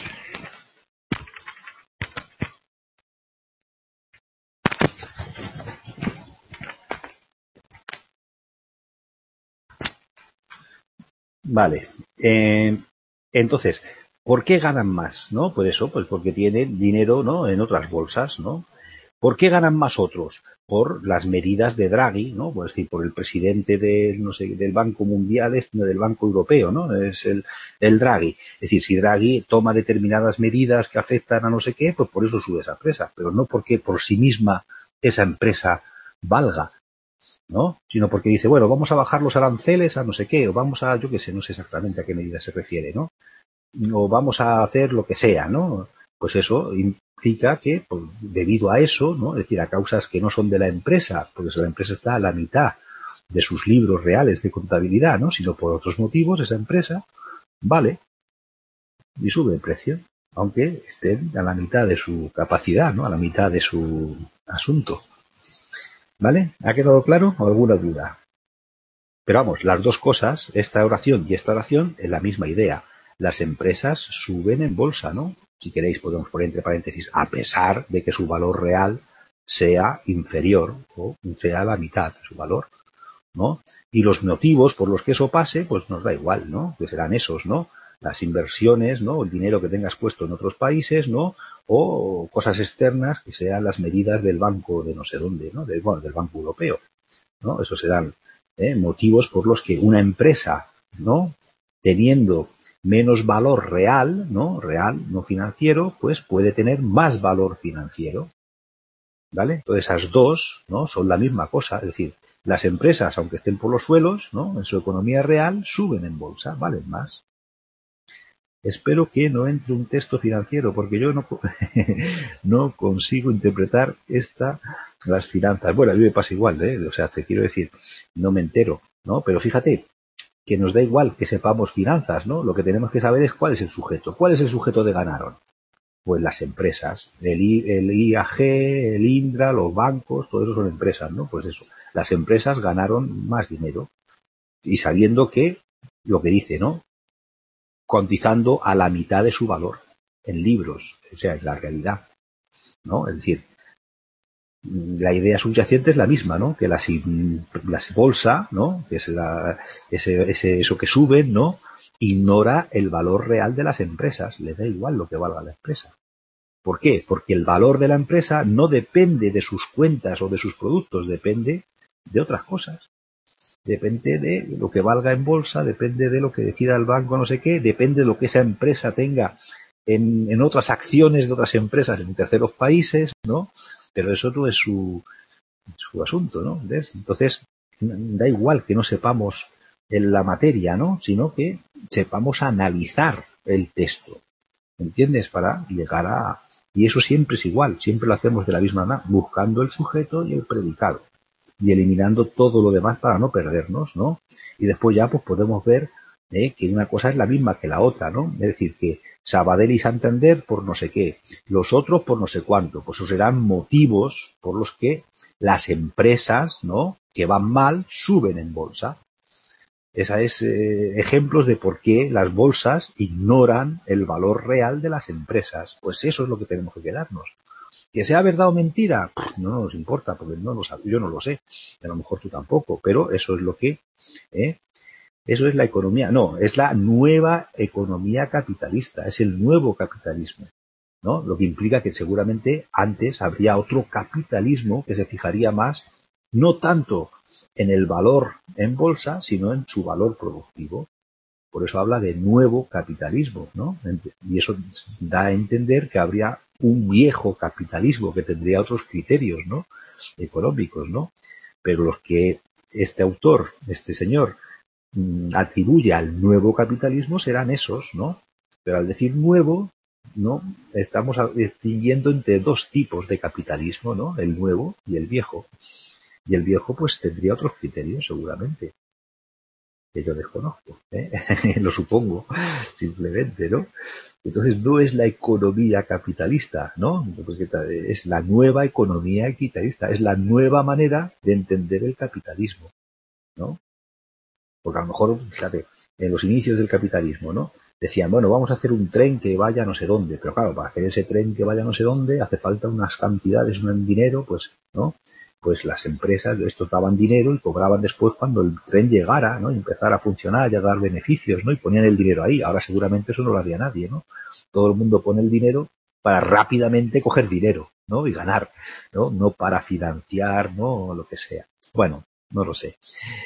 Vale. Entonces, ¿por qué ganan más? ¿No? Por eso, pues porque tienen dinero, ¿no? En otras bolsas, ¿no? ¿Por qué ganan más otros? Por las medidas de Draghi, ¿no? Pues decir, por el presidente del Banco Mundial, del Banco Europeo, ¿no? Es el Draghi. Es decir, si Draghi toma determinadas medidas que afectan a no sé qué, pues por eso sube esa empresa. Pero no porque por sí misma esa empresa valga, ¿no? Sino porque dice, bueno, vamos a bajar los aranceles a no sé qué, o vamos a, yo qué sé, no sé exactamente a qué medida se refiere, ¿no? O vamos a hacer lo que sea, ¿no? Pues eso implica que, pues, debido a eso, ¿no? Es decir, a causas que no son de la empresa, porque la empresa está a la mitad de sus libros reales de contabilidad, ¿no? Sino por otros motivos, esa empresa vale y sube el precio, aunque estén a la mitad de su capacidad, ¿no? A la mitad de su asunto. ¿Vale? ¿Ha quedado claro o alguna duda? Pero vamos, las dos cosas, esta oración y esta oración, es la misma idea. Las empresas suben en bolsa, ¿no? Si queréis podemos poner entre paréntesis, a pesar de que su valor real sea inferior o sea la mitad de su valor, ¿no? Y los motivos por los que eso pase, pues nos da igual, ¿no? Que serán esos, ¿no? Las inversiones, ¿no? El dinero que tengas puesto en otros países, ¿no? O cosas externas que sean las medidas del banco de no sé dónde, ¿no? Del Banco Europeo, ¿no? Esos serán motivos por los que una empresa, ¿no? Teniendo menos valor real, no financiero, pues puede tener más valor financiero, ¿vale? Entonces esas dos, ¿no?, son la misma cosa, es decir, las empresas, aunque estén por los suelos, ¿no?, en su economía real, suben en bolsa, valen más. Espero que no entre un texto financiero, porque yo no consigo interpretar las finanzas. Bueno, a mí me pasa igual, ¿eh? O sea, te quiero decir, no me entero, ¿no? Pero fíjate, que nos da igual que sepamos finanzas, ¿no? Lo que tenemos que saber es cuál es el sujeto. ¿Cuál es el sujeto de ganaron? Pues las empresas. El IAG, el Indra, los bancos, todo eso son empresas, ¿no? Pues eso. Las empresas ganaron más dinero. Y sabiendo que, lo que dice, ¿no?, cotizando a la mitad de su valor en libros, o sea, en la realidad, ¿no? Es decir, la idea subyacente es la misma, ¿no? Que la bolsa, ¿no?, que es eso que suben, ¿no?, ignora el valor real de las empresas, le da igual lo que valga la empresa. ¿Por qué? Porque el valor de la empresa no depende de sus cuentas o de sus productos, depende de otras cosas. Depende de lo que valga en bolsa, depende de lo que decida el banco, no sé qué, depende de lo que esa empresa tenga en otras acciones de otras empresas en terceros países, ¿no? Pero eso no es su asunto, ¿no? ¿Ves? Entonces, da igual que no sepamos en la materia, ¿no?, sino que sepamos analizar el texto, ¿entiendes? Para llegar a... Y eso siempre es igual, siempre lo hacemos de la misma manera, buscando el sujeto y el predicado, y eliminando todo lo demás para no perdernos, ¿no? Y después ya pues podemos ver que una cosa es la misma que la otra, ¿no? Es decir, que Sabadell y Santander por no sé qué, los otros por no sé cuánto, pues esos serán motivos por los que las empresas, ¿no?, que van mal suben en bolsa. Esa es ejemplos de por qué las bolsas ignoran el valor real de las empresas. Pues eso es lo que tenemos que quedarnos. ¿Que sea verdad o mentira? Pues no nos importa, porque no lo sabe, yo no lo sé, a lo mejor tú tampoco, pero eso es lo que, eso es la economía, no, es la nueva economía capitalista, es el nuevo capitalismo, ¿no? Lo que implica que seguramente antes habría otro capitalismo que se fijaría más, no tanto en el valor en bolsa, sino en su valor productivo. Por eso habla de nuevo capitalismo, ¿no? Y eso da a entender que habría un viejo capitalismo que tendría otros criterios, ¿no?, económicos, ¿no? Pero los que este autor, este señor, atribuye al nuevo capitalismo serán esos, ¿no? Pero al decir nuevo, ¿no?, estamos distinguiendo entre dos tipos de capitalismo, ¿no?, el nuevo y el viejo. Y el viejo pues tendría otros criterios seguramente, que yo desconozco, lo supongo, simplemente, ¿no? Entonces no es la economía capitalista, ¿no? Porque es la nueva economía capitalista, es la nueva manera de entender el capitalismo, ¿no? Porque a lo mejor, fíjate, en los inicios del capitalismo, ¿no?, decían, bueno, vamos a hacer un tren que vaya no sé dónde, pero claro, para hacer ese tren que vaya no sé dónde hace falta unas cantidades, un dinero, pues, ¿no? Pues las empresas, estos daban dinero y cobraban después cuando el tren llegara, ¿no?, y empezara a funcionar y a dar beneficios, ¿no?, y ponían el dinero ahí. Ahora seguramente eso no lo haría nadie, ¿no? Todo el mundo pone el dinero para rápidamente coger dinero, ¿no?, y ganar, ¿no? No para financiar, ¿no?, lo que sea. Bueno, no lo sé.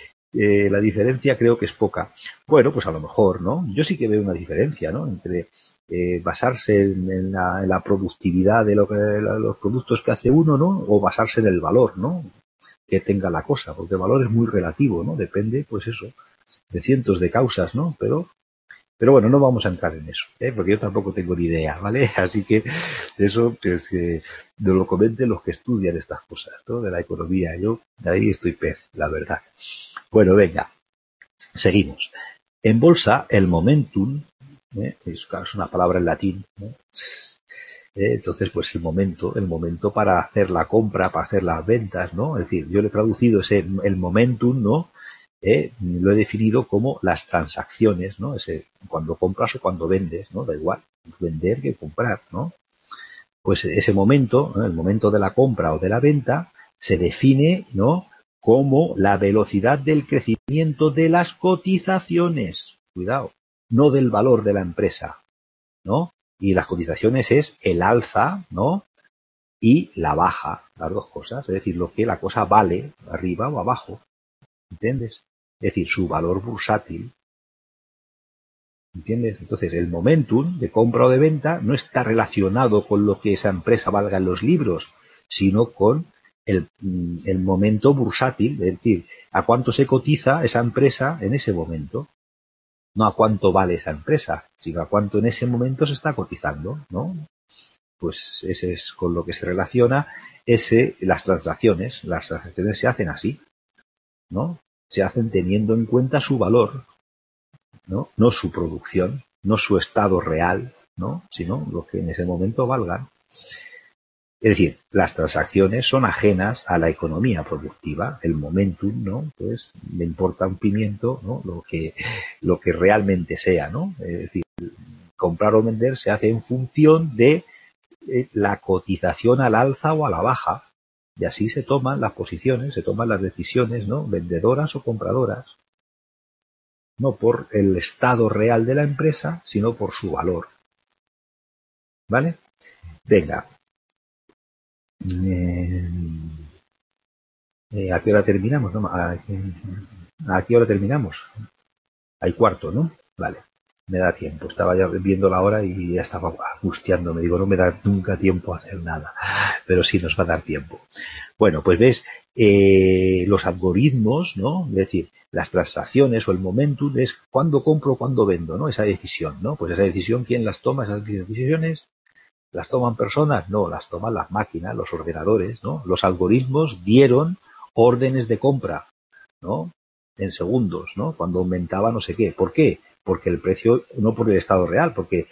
La diferencia creo que es poca. Bueno, pues a lo mejor, ¿no? Yo sí que veo una diferencia, ¿no?, entre basarse en la productividad de los productos que hace uno, ¿no?, o basarse en el valor, ¿no?, que tenga la cosa, porque el valor es muy relativo, ¿no? Depende, pues eso, de cientos de causas, ¿no? Pero bueno, no vamos a entrar en eso, porque yo tampoco tengo ni idea, ¿vale? Así que eso, pues, nos lo comenten los que estudian estas cosas, ¿no?, de la economía. Yo de ahí estoy pez, la verdad. Bueno, venga, seguimos. En bolsa, el momentum, es una palabra en latín, entonces, pues el momento para hacer la compra, para hacer las ventas, ¿no? Es decir, yo le he traducido el momentum, ¿no? Lo he definido como las transacciones, ¿no? Cuando compras o cuando vendes, ¿no? Da igual, vender que comprar, ¿no? Pues ese momento, ¿no?, el momento de la compra o de la venta, se define, ¿no?, como la velocidad del crecimiento de las cotizaciones. Cuidado, no del valor de la empresa, ¿no? Y las cotizaciones es el alza, ¿no?, y la baja, las dos cosas, es decir, lo que la cosa vale, arriba o abajo, ¿entiendes? Es decir, su valor bursátil, ¿Entiendes? Entonces, el momentum de compra o de venta no está relacionado con lo que esa empresa valga en los libros, sino con el momento bursátil, es decir, a cuánto se cotiza esa empresa en ese momento. No a cuánto vale esa empresa, sino a cuánto en ese momento se está cotizando, ¿no? Pues ese es con lo que se relaciona las transacciones. Las transacciones se hacen así, ¿no? Se hacen teniendo en cuenta su valor, ¿no? No su producción, no su estado real, ¿no? Sino lo que en ese momento valgan. Es decir, las transacciones son ajenas a la economía productiva, el momentum, ¿no? Pues le importa un pimiento, ¿no? Lo que realmente sea, ¿no? Es decir, comprar o vender se hace en función de la cotización al alza o a la baja, y así se toman las posiciones, se toman las decisiones, ¿no? Vendedoras o compradoras, no por el estado real de la empresa, sino por su valor. ¿Vale? Venga. ¿A qué hora terminamos? ¿No? ¿A qué hora terminamos? Hay cuarto, ¿no? Vale. Me da tiempo. Estaba ya viendo la hora y ya estaba angustiándome. Digo, no me da nunca tiempo a hacer nada. Pero sí nos va a dar tiempo. Bueno, pues ves, los algoritmos, ¿no? Es decir, las transacciones o el momentum es cuándo compro, cuándo vendo, ¿no? Esa decisión, ¿no? Pues esa decisión, ¿quién las toma? Esas decisiones, ¿las toman personas? No, las toman las máquinas, los ordenadores, ¿no? Los algoritmos dieron órdenes de compra, ¿no? En segundos, ¿no? Cuando aumentaba no sé qué. ¿Por qué? Porque el precio, no por el estado real, porque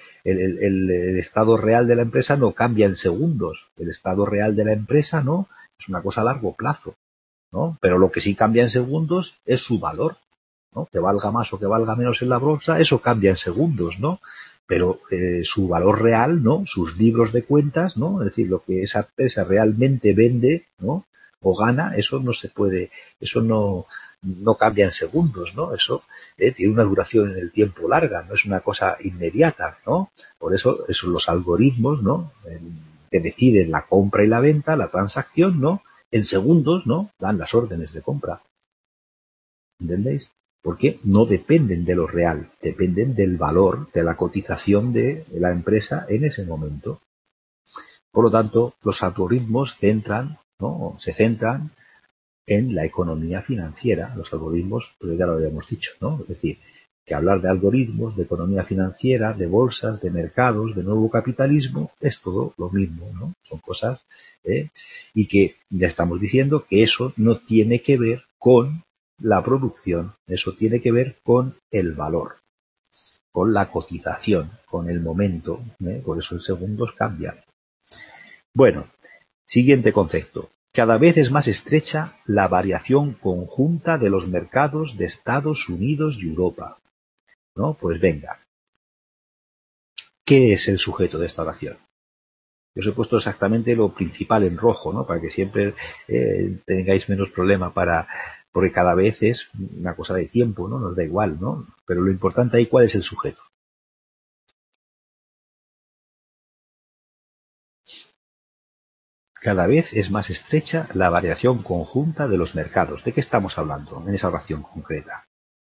el estado real de la empresa no cambia en segundos. El estado real de la empresa, ¿no? Es una cosa a largo plazo, ¿no? Pero lo que sí cambia en segundos es su valor, ¿no? Que valga más o que valga menos en la bolsa, eso cambia en segundos, ¿no? Pero su valor real, ¿no? Sus libros de cuentas, ¿no? Es decir, lo que esa empresa realmente vende, ¿no? O gana, eso no se puede, eso no cambia en segundos, ¿no? Eso tiene una duración en el tiempo larga, no es una cosa inmediata, ¿no? Por eso los algoritmos, ¿no? Que deciden la compra y la venta, la transacción, ¿no? En segundos, ¿no? Dan las órdenes de compra. ¿Entendéis? Porque no dependen de lo real, dependen del valor, de la cotización de la empresa en ese momento. Por lo tanto, los algoritmos se centran en la economía financiera. Los algoritmos, pues ya lo habíamos dicho, ¿no? Es decir, que hablar de algoritmos, de economía financiera, de bolsas, de mercados, de nuevo capitalismo, es todo lo mismo, ¿no? Son cosas, y que ya estamos diciendo que eso no tiene que ver con la producción, eso tiene que ver con el valor, con la cotización, con el momento, por eso en segundos cambia. Bueno, siguiente concepto. Cada vez es más estrecha la variación conjunta de los mercados de Estados Unidos y Europa, ¿no? Pues venga. ¿Qué es el sujeto de esta oración? Yo os he puesto exactamente lo principal en rojo, ¿no? Para que siempre tengáis menos problema porque cada vez es una cosa de tiempo, ¿no? Nos da igual, ¿no? Pero lo importante ahí, ¿cuál es el sujeto? Cada vez es más estrecha la variación conjunta de los mercados. ¿De qué estamos hablando en esa oración concreta?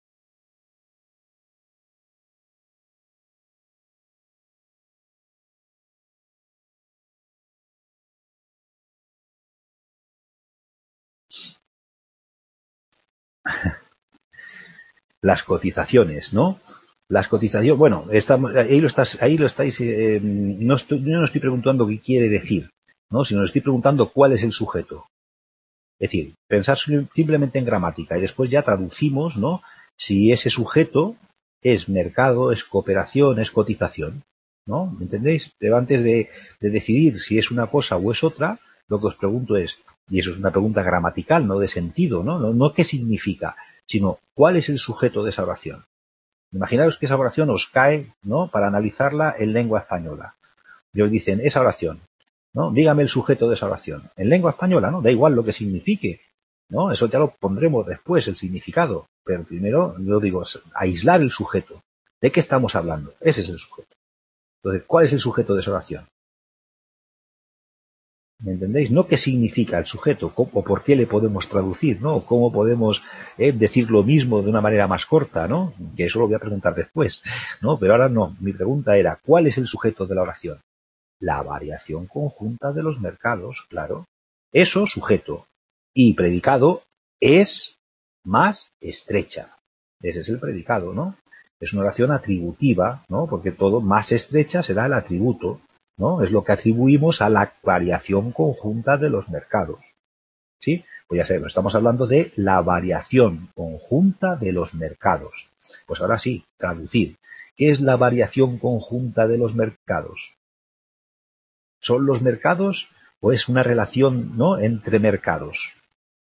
Las cotizaciones, ¿no? Las cotizaciones, bueno, ahí lo estáis, yo no estoy preguntando qué quiere decir, ¿no? Sino estoy preguntando cuál es el sujeto. Es decir, pensar simplemente en gramática y después ya traducimos, ¿no? Si ese sujeto es mercado, es cooperación, es cotización, ¿no? ¿Entendéis? Pero antes de decidir si es una cosa o es otra, lo que os pregunto es, y eso es una pregunta gramatical, no de sentido, ¿no? No qué significa, sino cuál es el sujeto de esa oración. Imaginaros que esa oración os cae, ¿no? Para analizarla en lengua española. Y os dicen, esa oración, ¿no? Dígame el sujeto de esa oración. En lengua española, ¿no? Da igual lo que signifique, ¿no? Eso ya lo pondremos después, el significado. Pero primero, yo digo, aislar el sujeto. ¿De qué estamos hablando? Ese es el sujeto. Entonces, ¿cuál es el sujeto de esa oración? ¿Me entendéis? No qué significa el sujeto o por qué le podemos traducir, ¿no? O cómo podemos decir lo mismo de una manera más corta, ¿no? Que eso lo voy a preguntar después, ¿no? Pero ahora no. Mi pregunta era, ¿cuál es el sujeto de la oración? La variación conjunta de los mercados, claro. Eso, sujeto. Y predicado es más estrecha. Ese es el predicado, ¿no? Es una oración atributiva, ¿no? Porque todo más estrecha será el atributo, ¿no? Es lo que atribuimos a la variación conjunta de los mercados. ¿Sí? Pues ya sabemos, estamos hablando de la variación conjunta de los mercados. Pues ahora sí, traducir. ¿Qué es la variación conjunta de los mercados? ¿Son los mercados o es una relación, ¿no?, entre mercados?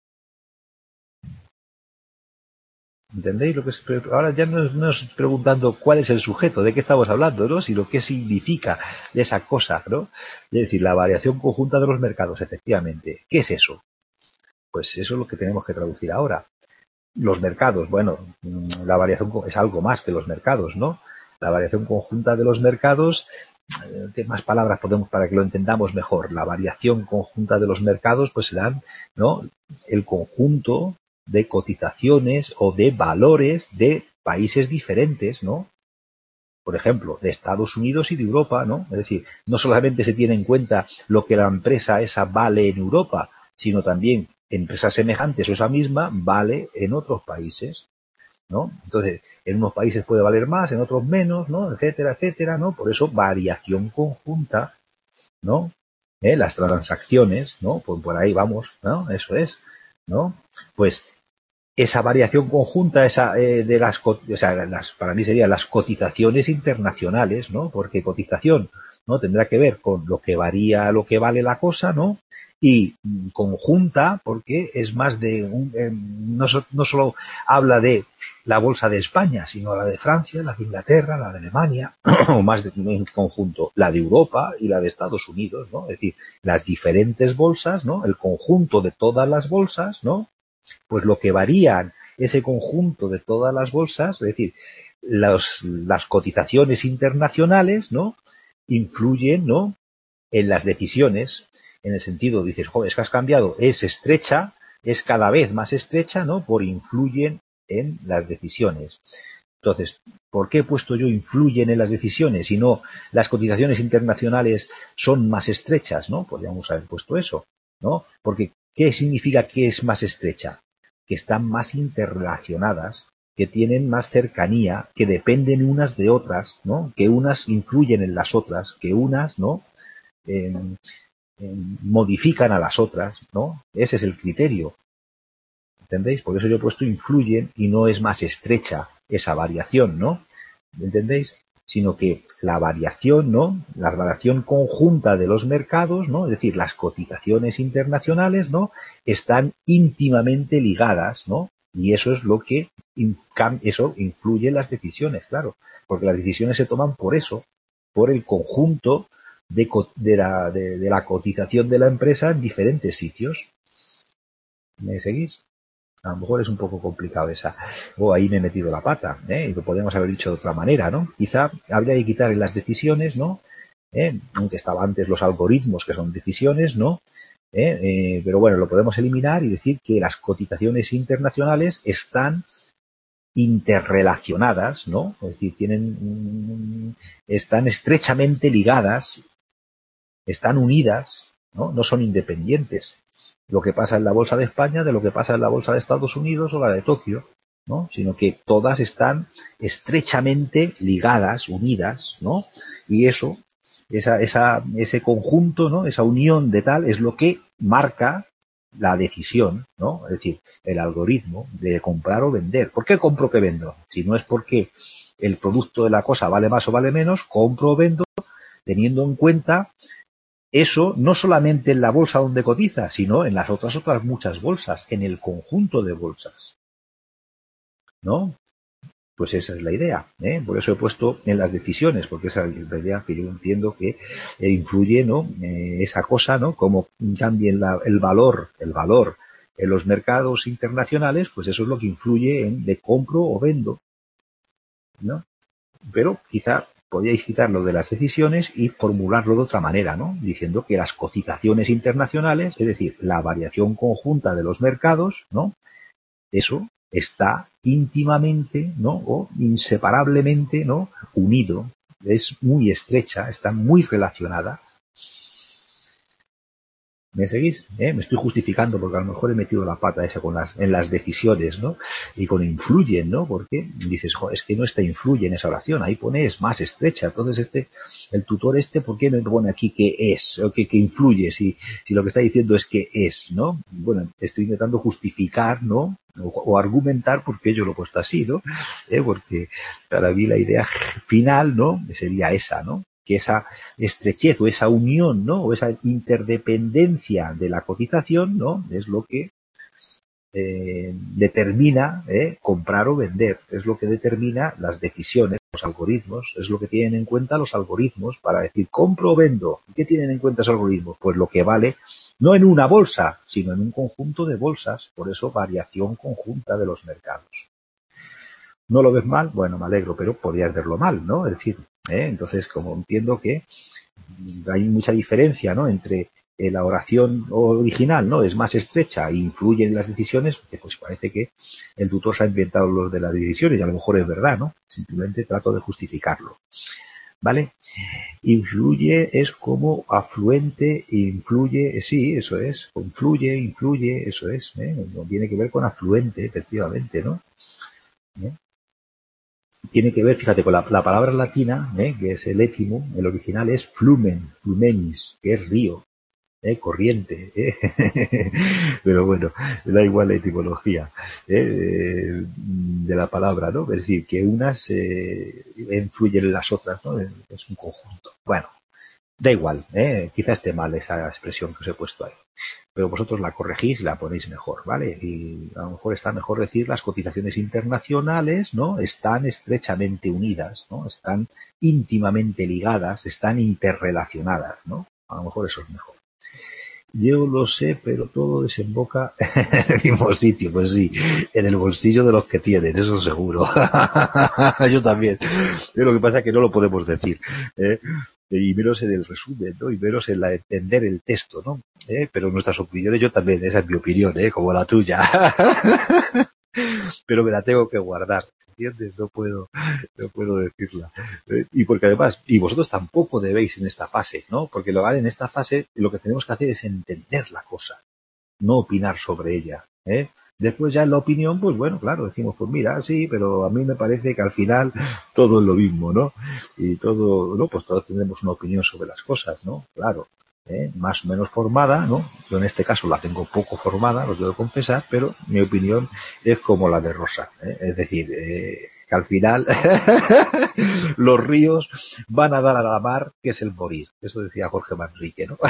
¿Entendéis lo que es? Ahora ya no es preguntando cuál es el sujeto, de qué estamos hablando, ¿no?, sino qué significa esa cosa, ¿no? Es decir, la variación conjunta de los mercados, efectivamente. ¿Qué es eso? Pues eso es lo que tenemos que traducir ahora. Los mercados, bueno, la variación es algo más que los mercados, ¿no? La variación conjunta de los mercados, ¿qué más palabras podemos para que lo entendamos mejor? La variación conjunta de los mercados, pues serán, ¿no?, el conjunto de cotizaciones o de valores de países diferentes, ¿no? Por ejemplo, de Estados Unidos y de Europa, ¿no? Es decir, no solamente se tiene en cuenta lo que la empresa esa vale en Europa, sino también empresas semejantes o esa misma vale en otros países, ¿no? Entonces, en unos países puede valer más, en otros menos, ¿no? Etcétera, etcétera, ¿no? Por eso, variación conjunta, ¿no? Las transacciones, ¿no? Pues por ahí vamos, ¿no? Eso es, ¿no? Pues esa variación conjunta, esa de para mí serían las cotizaciones internacionales, ¿no? Porque cotización, ¿no?, tendrá que ver con lo que varía, lo que vale la cosa, ¿no? Y conjunta, porque es más de no solo habla de la bolsa de España, sino la de Francia, la de Inglaterra, la de Alemania, o más en conjunto, la de Europa y la de Estados Unidos, ¿no? Es decir, las diferentes bolsas, ¿no? El conjunto de todas las bolsas, ¿no? Pues lo que varían ese conjunto de todas las bolsas, es decir, las cotizaciones internacionales, ¿no?, influyen, ¿no?, en las decisiones, en el sentido, dices, joder, es que has cambiado, es estrecha, es cada vez más estrecha, ¿no?, por influyen en las decisiones. Entonces, ¿por qué he puesto yo influyen en las decisiones y no las cotizaciones internacionales son más estrechas, ¿no? Podríamos haber puesto eso, ¿no? Porque ¿qué significa que es más estrecha? Que están más interrelacionadas, que tienen más cercanía, que dependen unas de otras, ¿no? Que unas influyen en las otras, que unas, ¿no?, modifican a las otras, ¿no? Ese es el criterio. ¿Entendéis? Por eso yo he puesto influyen y no es más estrecha esa variación, ¿no? ¿Entendéis? Sino que la variación, ¿no?, la variación conjunta de los mercados, ¿no?, es decir, las cotizaciones internacionales, ¿no?, están íntimamente ligadas, ¿no? Y eso es lo que eso influye en las decisiones, claro, porque las decisiones se toman por eso, por el conjunto de la cotización de la empresa en diferentes sitios. ¿Me seguís? A lo mejor es un poco complicado esa. O ahí me he metido la pata, ¿eh? Y lo podríamos haber dicho de otra manera, ¿no? Quizá habría que quitar en las decisiones, ¿no? Aunque estaba antes los algoritmos, que son decisiones, ¿no? Pero bueno, lo podemos eliminar y decir que las cotizaciones internacionales están interrelacionadas, ¿no? Es decir, están estrechamente ligadas, están unidas, ¿no? No son independientes. Lo que pasa en la bolsa de España de lo que pasa en la bolsa de Estados Unidos o la de Tokio, ¿no? Sino que todas están estrechamente ligadas, unidas, ¿no? Y eso, ese conjunto, ¿no?, esa unión de tal es lo que marca la decisión, ¿no? Es decir, el algoritmo de comprar o vender. ¿Por qué compro que vendo? Si no es porque el producto de la cosa vale más o vale menos, compro o vendo teniendo en cuenta eso no solamente en la bolsa donde cotiza, sino en las otras muchas bolsas, en el conjunto de bolsas, ¿no? Pues esa es la idea, ¿eh? Por eso he puesto en las decisiones, porque esa es la idea que yo entiendo que influye, ¿no? Esa cosa, ¿no? Como cambie el valor en los mercados internacionales, pues eso es lo que influye en de compro o vendo, ¿no? Pero quizá podíais quitarlo de las decisiones y formularlo de otra manera, ¿no? Diciendo que las cotizaciones internacionales, es decir, la variación conjunta de los mercados, ¿no? Eso está íntimamente, ¿no? O inseparablemente, ¿no? Unido. Es muy estrecha, está muy relacionada. ¿Me seguís? Me estoy justificando porque a lo mejor he metido la pata esa en las decisiones, ¿no? Y con influyen, ¿no? Porque dices, es que no está influye en esa oración, ahí pone es más estrecha. Entonces el tutor ¿por qué me pone aquí que es? O que influye, si lo que está diciendo es que es, ¿no? Bueno, estoy intentando justificar, ¿no? O argumentar por qué yo lo he puesto así, ¿no? Porque para mí la idea final, ¿no? Sería esa, ¿no? Que esa estrechez o esa unión, ¿no? O esa interdependencia de la cotización, ¿no? Es lo que determina comprar o vender, es lo que determina las decisiones, los algoritmos, es lo que tienen en cuenta los algoritmos para decir compro o vendo. ¿Qué tienen en cuenta esos algoritmos? Pues lo que vale, no en una bolsa, sino en un conjunto de bolsas, por eso variación conjunta de los mercados. ¿No lo ves mal? Bueno, me alegro, pero podrías verlo mal, ¿no? Es decir, entonces, como entiendo que hay mucha diferencia, ¿no? Entre la oración original, ¿no? Es más estrecha e influye en las decisiones, pues parece que el tutor se ha inventado los de las decisiones y a lo mejor es verdad, ¿no? Simplemente trato de justificarlo. ¿Vale? Influye es como afluente, influye, sí, eso es, influye, eso es, tiene que ver con afluente, efectivamente, ¿no? Tiene que ver, fíjate, con la palabra latina, que es el étimo, el original es flumen, flumenis, que es río, corriente, pero bueno, da igual la etimología de la palabra, ¿no? Es decir, que unas influyen en las otras, ¿no? Es un conjunto. Bueno, da igual, quizás esté mal esa expresión que os he puesto ahí. Pero vosotros la corregís y la ponéis mejor, ¿vale? Y a lo mejor está mejor decir las cotizaciones internacionales, ¿no? Están estrechamente unidas, ¿no? Están íntimamente ligadas, están interrelacionadas, ¿no? A lo mejor eso es mejor. Yo lo sé, pero todo desemboca en el mismo sitio. Pues sí, en el bolsillo de los que tienen, eso seguro. Yo también. Lo que pasa es que no lo podemos decir. Y menos en el resumen, ¿no? Y menos en entender el texto, ¿no? Pero nuestras opiniones, yo también, esa es mi opinión, como la tuya. Pero me la tengo que guardar, ¿entiendes? No puedo decirla. Y porque además, y vosotros tampoco debéis en esta fase, ¿no? Porque en esta fase lo que tenemos que hacer es entender la cosa, no opinar sobre ella, Después ya en la opinión, pues bueno, claro, decimos, pues mira, sí, pero a mí me parece que al final todo es lo mismo, ¿no? Y todo, ¿no? Pues todos tenemos una opinión sobre las cosas, ¿no? Claro. Más o menos formada, ¿no? Yo en este caso la tengo poco formada, lo tengo que confesar, pero mi opinión es como la de Rosa, es decir, que al final los ríos van a dar a la mar, que es el morir. Eso decía Jorge Manrique, ¿no?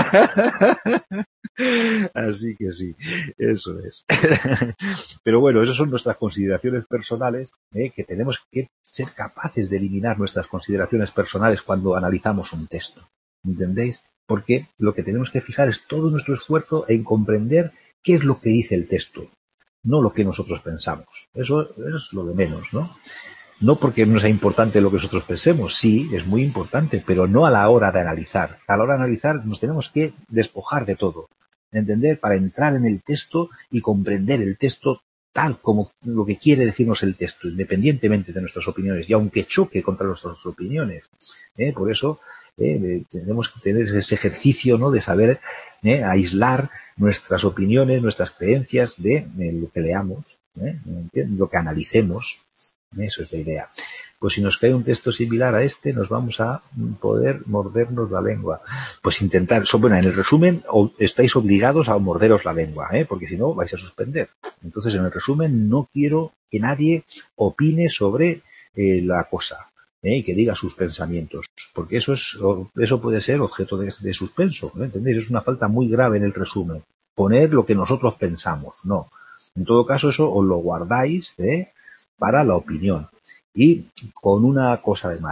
Así que sí, eso es. Pero bueno, esas son nuestras consideraciones personales, que tenemos que ser capaces de eliminar nuestras consideraciones personales cuando analizamos un texto. ¿Entendéis? Porque lo que tenemos que fijar es todo nuestro esfuerzo en comprender qué es lo que dice el texto, no lo que nosotros pensamos. Eso es lo de menos, ¿no? No porque no sea importante lo que nosotros pensemos, sí, es muy importante, pero no a la hora de analizar. A la hora de analizar nos tenemos que despojar de todo, ¿entender? Para entrar en el texto y comprender el texto tal como lo que quiere decirnos el texto, independientemente de nuestras opiniones, y aunque choque contra nuestras opiniones. Por eso tenemos que tener ese ejercicio, ¿no? De saber aislar nuestras opiniones, nuestras creencias de lo que leamos, lo que analicemos. Eso es la idea. Pues si nos cae un texto similar a este, nos vamos a poder mordernos la lengua. Pues intentar, bueno, en el resumen estáis obligados a morderos la lengua, porque si no vais a suspender. Entonces, en el resumen no quiero que nadie opine sobre la cosa, y que diga sus pensamientos, porque eso puede ser objeto de suspenso, ¿no? ¿Entendéis? Es una falta muy grave en el resumen. Poner lo que nosotros pensamos, no. En todo caso, eso os lo guardáis, para la opinión. Y con una cosa además,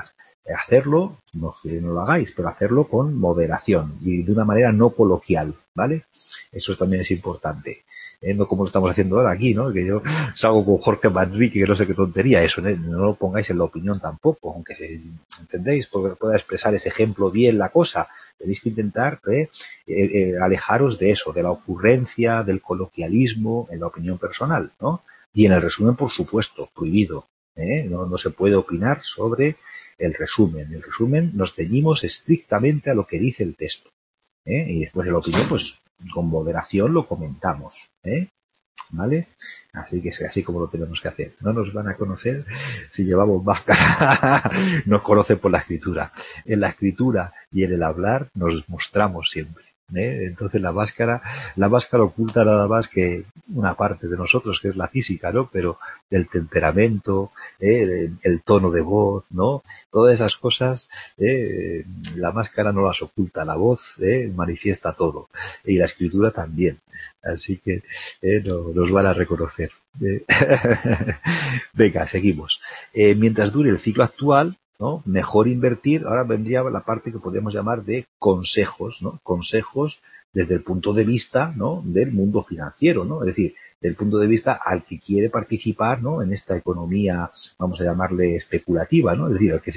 Hacerlo, no que no lo hagáis, pero hacerlo con moderación y de una manera no coloquial, ¿vale? Eso también es importante. No como lo estamos haciendo ahora aquí, ¿no? Que yo salgo con Jorge Manrique, que no sé qué tontería, eso, no lo pongáis en la opinión tampoco, aunque entendéis, porque pueda expresar ese ejemplo bien la cosa. Tenéis que intentar alejaros de eso, de la ocurrencia, del coloquialismo en la opinión personal, ¿no? Y en el resumen, por supuesto, prohibido. No se puede opinar sobre el resumen. El resumen nos ceñimos estrictamente a lo que dice el texto. Y después de la opinión, pues con moderación lo comentamos. ¿Vale? Así que es así como lo tenemos que hacer. No nos van a conocer si llevamos máscara. Nos conocen por la escritura. En la escritura y en el hablar nos mostramos siempre. Entonces la máscara oculta nada más que una parte de nosotros, que es la física, ¿no? Pero el temperamento, el tono de voz, ¿no? Todas esas cosas, la máscara no las oculta, la voz manifiesta todo. Y la escritura también. Así que no, nos van a reconocer. Venga, seguimos. Mientras dure el ciclo actual, ¿no? Mejor invertir. Ahora vendría la parte que podríamos llamar de consejos, ¿no? Consejos desde el punto de vista, ¿no? Del mundo financiero, ¿no? Es decir, del punto de vista al que quiere participar, ¿no? En esta economía, vamos a llamarle especulativa, ¿no? Es decir, al que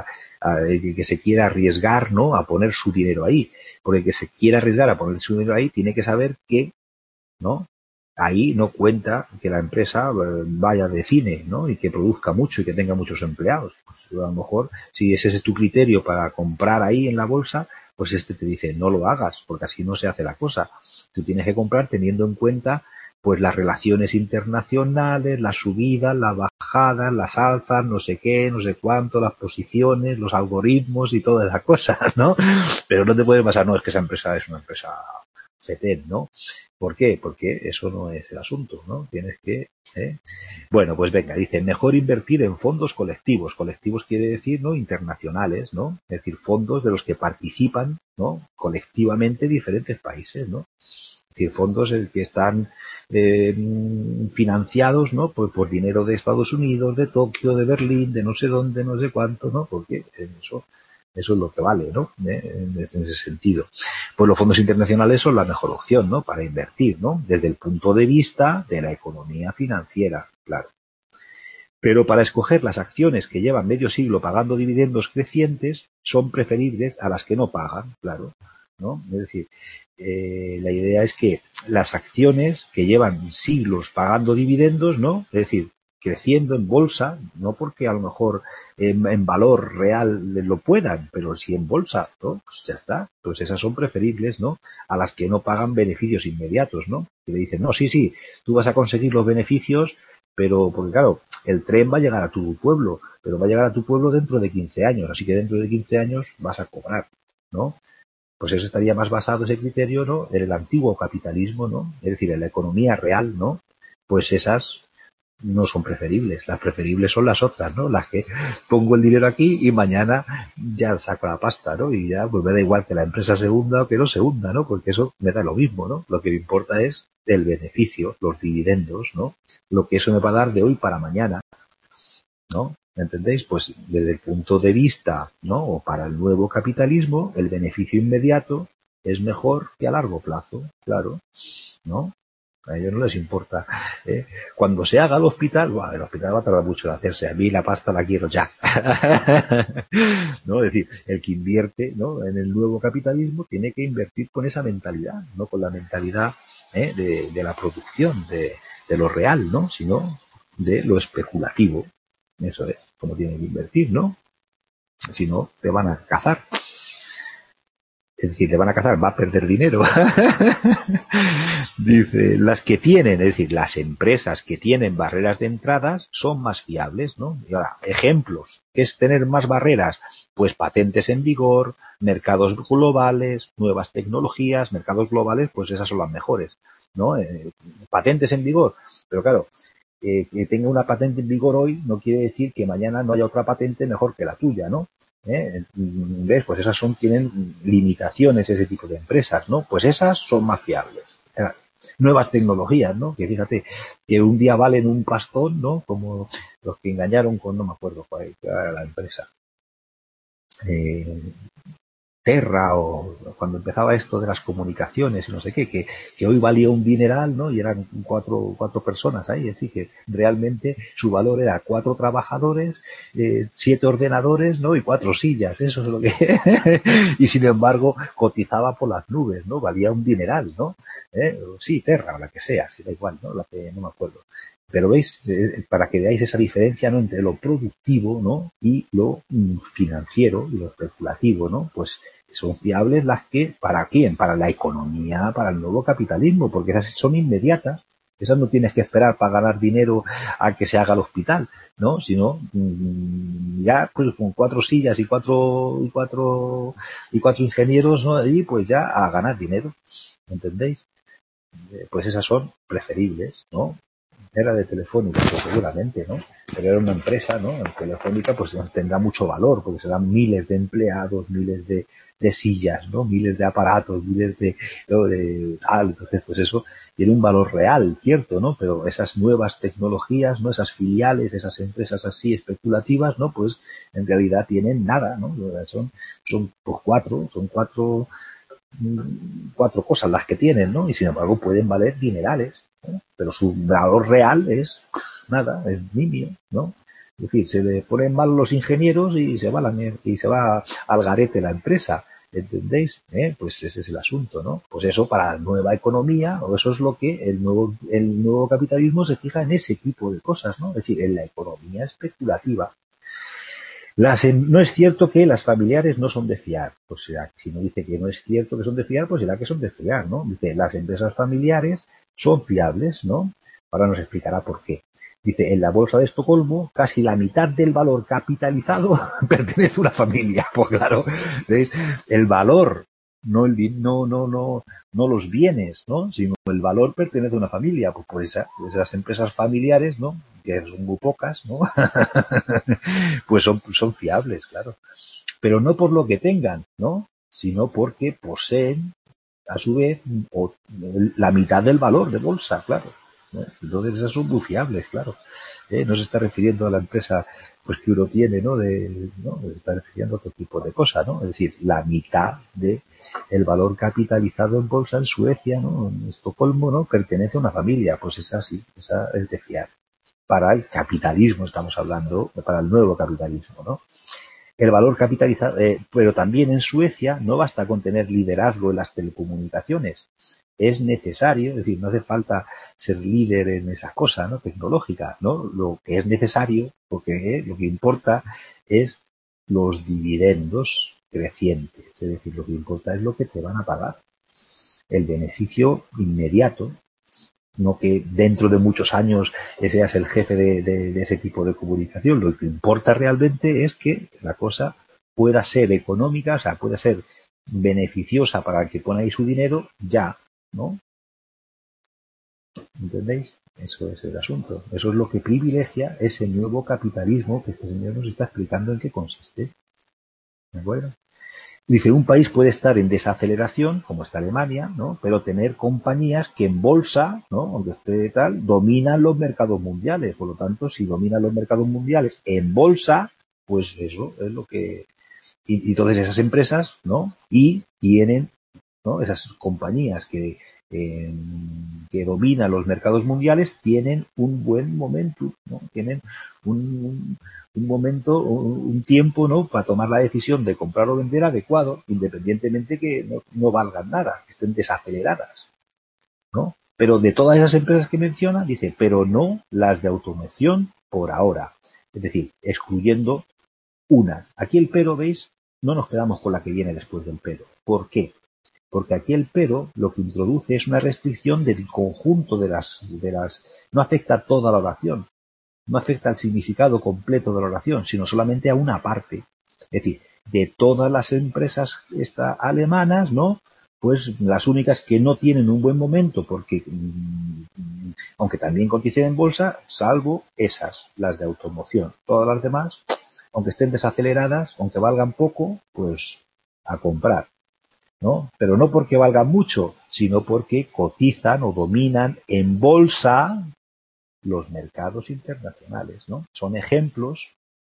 se quiera arriesgar, ¿no? A poner su dinero ahí. Porque el que se quiera arriesgar a poner su dinero ahí tiene que saber que, ¿no? Ahí no cuenta que la empresa vaya de cine, ¿no? Y que produzca mucho y que tenga muchos empleados. Pues a lo mejor, si ese es tu criterio para comprar ahí en la bolsa, pues te dice, no lo hagas, porque así no se hace la cosa. Tú tienes que comprar teniendo en cuenta, pues, las relaciones internacionales, las subidas, las bajadas, las alzas, no sé qué, no sé cuánto, las posiciones, los algoritmos y todas esas cosas, ¿no? Pero no te puedes basar, no, es que esa empresa es una empresa FETEN, ¿no? ¿Por qué? Porque eso no es el asunto, ¿no? Tienes que... Bueno, pues venga, dice, mejor invertir en fondos colectivos. Colectivos quiere decir, ¿no? Internacionales, ¿no? Es decir, fondos de los que participan, ¿no? Colectivamente diferentes países, ¿no? Es decir, fondos que están financiados, ¿no? Por dinero de Estados Unidos, de Tokio, de Berlín, de no sé dónde, no sé cuánto, ¿no? Porque eso es lo que vale, ¿no? En ese sentido. Pues los fondos internacionales son la mejor opción, ¿no? Para invertir, ¿no? Desde el punto de vista de la economía financiera, claro. Pero para escoger las acciones que llevan medio siglo pagando dividendos crecientes, son preferibles a las que no pagan, claro, ¿no? Es decir, la idea es que las acciones que llevan siglos pagando dividendos, ¿no? Es decir, creciendo en bolsa, no porque a lo mejor en valor real lo puedan, pero si en bolsa, ¿no? Pues ya está. Pues esas son preferibles, ¿no? A las que no pagan beneficios inmediatos, ¿no? Que le dicen, no, sí, tú vas a conseguir los beneficios, pero, porque claro, el tren va a llegar a tu pueblo, pero va a llegar a tu pueblo dentro de 15 años, así que dentro de 15 años vas a cobrar, ¿no? Pues eso estaría más basado, ese criterio, ¿no? En el antiguo capitalismo, ¿no? Es decir, en la economía real, ¿no? Pues esas no son preferibles. Las preferibles son las otras, ¿no? Las que pongo el dinero aquí y mañana ya saco la pasta, ¿no? Y ya, pues me da igual que la empresa se hunda o que no se hunda, ¿no? Porque eso me da lo mismo, ¿no? Lo que me importa es el beneficio, los dividendos, ¿no? Lo que eso me va a dar de hoy para mañana, ¿no? ¿Me entendéis? Pues desde el punto de vista, ¿no? O para el nuevo capitalismo, el beneficio inmediato es mejor que a largo plazo, claro, ¿no? A ellos no les importa. Cuando se haga el hospital va a tardar mucho en hacerse. A mí la pasta la quiero ya. ¿No? Es decir, el que invierte, ¿no? En el nuevo capitalismo tiene que invertir con esa mentalidad, no con la mentalidad de la producción, de lo real, ¿no? Sino de lo especulativo. Eso es como tienen que invertir, ¿no? Si no, te van a cazar. Es decir, te van a cazar, va a perder dinero. Dice, las que tienen, es decir, las empresas que tienen barreras de entradas son más fiables, ¿no? Y ahora, ejemplos. ¿Qué es tener más barreras? Pues patentes en vigor, mercados globales, nuevas tecnologías, mercados globales, pues esas son las mejores, ¿no? Patentes en vigor. Pero claro, que tenga una patente en vigor hoy no quiere decir que mañana no haya otra patente mejor que la tuya, ¿no? ¿Ves? Pues esas tienen limitaciones, ese tipo de empresas, ¿no? Pues esas son más fiables. Nuevas tecnologías, ¿no? Que fíjate, que un día valen un pastón, ¿no? Como los que engañaron con, no me acuerdo cuál era la empresa. Terra, o cuando empezaba esto de las comunicaciones y no sé qué, que hoy valía un dineral, ¿no? Y eran cuatro personas ahí, así que realmente su valor era 4 trabajadores, 7 ordenadores, ¿no? Y 4 sillas, eso es lo que y sin embargo cotizaba por las nubes, ¿no? Valía un dineral, ¿no? Sí, Terra, o la que sea, si da igual, ¿no? La que no me acuerdo. Pero veis, para que veáis esa diferencia, ¿no? Entre lo productivo, ¿no? Y lo financiero y lo especulativo, ¿no? Pues son fiables las que, ¿para quién? Para la economía, para el nuevo capitalismo, porque esas son inmediatas. Esas no tienes que esperar para ganar dinero a que se haga el hospital, ¿no? Sino ya pues con 4 sillas y cuatro ingenieros, ¿no? Allí pues ya a ganar dinero, ¿entendéis? Pues esas son preferibles, ¿no? Era de Telefónica, pues seguramente, ¿no? Pero era una empresa, ¿no? En Telefónica pues tendrá mucho valor, porque serán miles de empleados, miles de sillas, ¿no? Miles de aparatos, miles de tal. Entonces, pues eso tiene un valor real, cierto, ¿no? Pero esas nuevas tecnologías, ¿no? Esas filiales, esas empresas así especulativas, ¿no? Pues en realidad tienen nada, ¿no? Son pues cuatro cosas las que tienen, ¿no? Y sin embargo pueden valer dinerales, ¿no? Pero su valor real es nada, es nimio, ¿no? Es decir, se le ponen mal los ingenieros y se va al garete la empresa, ¿entendéis? Pues ese es el asunto, ¿no? Pues eso para la nueva economía, o eso es lo que el nuevo capitalismo se fija en ese tipo de cosas, ¿no? Es decir, en la economía especulativa. No es cierto que las familiares no son de fiar. O sea, si no dice que no es cierto que son de fiar, pues será que son de fiar, ¿no? Dice, las empresas familiares son fiables, ¿no? Ahora nos explicará por qué. Dice, en la bolsa de Estocolmo, casi la mitad del valor capitalizado pertenece a una familia. Pues claro, ¿veis? El valor, no los bienes, ¿no? Sino el valor pertenece a una familia. Pues por esas empresas familiares, ¿no? Que son muy pocas, ¿no? Pues son fiables, claro. Pero no por lo que tengan, ¿no? Sino porque poseen, a su vez, la mitad del valor de bolsa, claro, ¿no? Entonces esas son muy fiables, claro. No se está refiriendo a la empresa pues que uno tiene, ¿no? Se está refiriendo a otro tipo de cosas, ¿no? Es decir, la mitad de el valor capitalizado en bolsa en Suecia, ¿no? En Estocolmo, ¿no? Pertenece a una familia. Pues esa sí, esa es de fiar. Para el capitalismo estamos hablando, para el nuevo capitalismo, ¿no? El valor capitalizado, pero también en Suecia no basta con tener liderazgo en las telecomunicaciones. Es necesario, es decir, no hace falta ser líder en esas cosas, ¿no? Tecnológicas, ¿no? Lo que es necesario, porque lo que importa es los dividendos crecientes. Es decir, lo que importa es lo que te van a pagar. El beneficio inmediato, no que dentro de muchos años seas el jefe de ese tipo de comunicación. Lo que importa realmente es que la cosa pueda ser económica, o sea, pueda ser beneficiosa para el que pone ahí su dinero ya, ¿no? ¿Entendéis? Eso es el asunto. Eso es lo que privilegia ese nuevo capitalismo que este señor nos está explicando en qué consiste. ¿De acuerdo? Dice, un país puede estar en desaceleración, como está Alemania, ¿no? Pero tener compañías que en bolsa, ¿no? Aunque esté tal, dominan los mercados mundiales. Por lo tanto, si dominan los mercados mundiales en bolsa, pues eso es lo que... Y entonces esas empresas, ¿no? Y tienen, ¿no? Esas compañías que dominan los mercados mundiales tienen un buen momento, ¿no? Tienen un momento, un tiempo, ¿no? Para tomar la decisión de comprar o vender adecuado, independientemente que no valgan nada, que estén desaceleradas, ¿no? Pero de todas esas empresas que menciona, dice, pero no las de automoción por ahora. Es decir, excluyendo unas. Aquí el pero, ¿veis? No nos quedamos con la que viene después del pero. ¿Por qué? Porque aquí el pero lo que introduce es una restricción del conjunto de las, no afecta a toda la oración, no afecta al significado completo de la oración, sino solamente a una parte. Es decir, de todas las empresas alemanas, ¿no? Pues las únicas que no tienen un buen momento, porque aunque también coticen en bolsa, salvo esas, las de automoción. Todas las demás, aunque estén desaceleradas, aunque valgan poco, pues a comprar, ¿no? Pero no porque valgan mucho, sino porque cotizan o dominan en bolsa los mercados internacionales, ¿no? Son ejemplos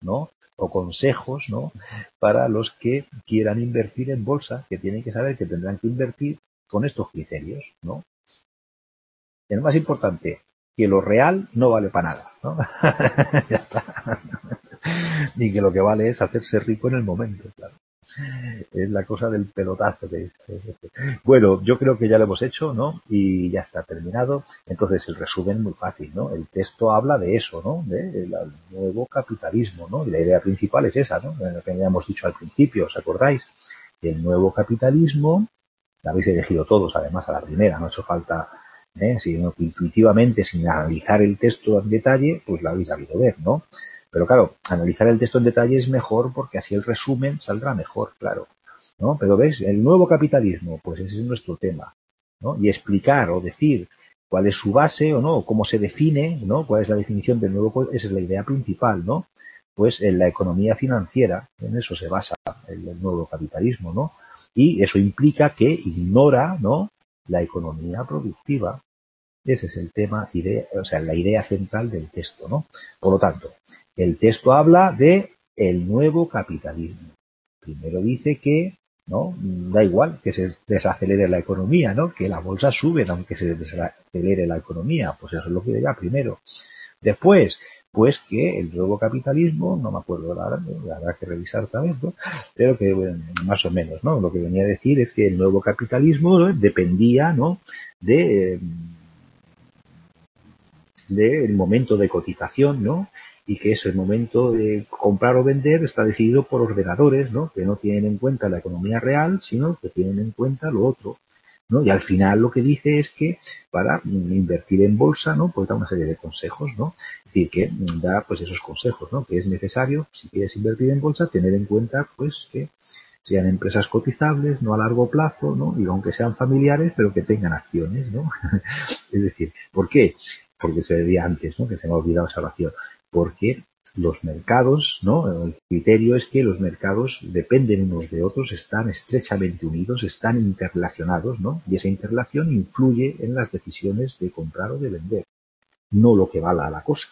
¿no? O consejos, ¿no? Para los que quieran invertir en bolsa, que tienen que saber que tendrán que invertir con estos criterios, ¿no? El más importante, que lo real no vale para nada, ¿no? Ya está. Ni que lo que vale es hacerse rico en el momento, claro. Es la cosa del pelotazo. Bueno, yo creo que ya lo hemos hecho, ¿no? Y ya está terminado. Entonces, el resumen es muy fácil, ¿no? El texto habla de eso, ¿no? Del nuevo capitalismo, ¿no? Y la idea principal es esa, ¿no? Lo que habíamos dicho al principio, ¿os acordáis? El nuevo capitalismo, la habéis elegido todos, además, a la primera, no ha hecho falta, sino que intuitivamente, sin analizar el texto en detalle, pues lo habéis sabido ver, ¿no? Pero claro, analizar el texto en detalle es mejor porque así el resumen saldrá mejor, claro, ¿no? Pero ves, el nuevo capitalismo, pues ese es nuestro tema, ¿no? Y explicar o decir cuál es su base o no, cómo se define, ¿no? Cuál es la definición del nuevo, esa es la idea principal, ¿no? Pues en la economía financiera, en eso se basa el nuevo capitalismo, ¿no? Y eso implica que ignora, ¿no? La economía productiva. Ese es el tema, o sea, la idea central del texto, ¿no? Por lo tanto, el texto habla de el nuevo capitalismo. Primero dice que, ¿no? Da igual que se desacelere la economía, ¿no? Que la bolsa sube aunque se desacelere la economía. Pues eso es lo que dirá primero. Después, pues que el nuevo capitalismo, no me acuerdo la verdad, habrá que revisar también, ¿no? Pero que bueno, más o menos, ¿no? Lo que venía a decir es que el nuevo capitalismo, ¿no? Dependía, ¿no? Del momento de cotización, ¿no? Y que ese momento de comprar o vender está decidido por ordenadores, ¿no? Que no tienen en cuenta la economía real, sino que tienen en cuenta lo otro, ¿no? Y al final lo que dice es que para invertir en bolsa, ¿no? Pues da una serie de consejos, ¿no? Es decir, que da pues esos consejos, ¿no? Que es necesario, si quieres invertir en bolsa, tener en cuenta pues que sean empresas cotizables, no a largo plazo, ¿no? Y aunque sean familiares, pero que tengan acciones, ¿no? Es decir, ¿por qué? Porque se decía antes, ¿no? Que se me ha olvidado esa oración. Porque los mercados, ¿no? El criterio es que los mercados dependen unos de otros, están estrechamente unidos, están interrelacionados, ¿no? Y esa interrelación influye en las decisiones de comprar o de vender, no lo que vale a la cosa,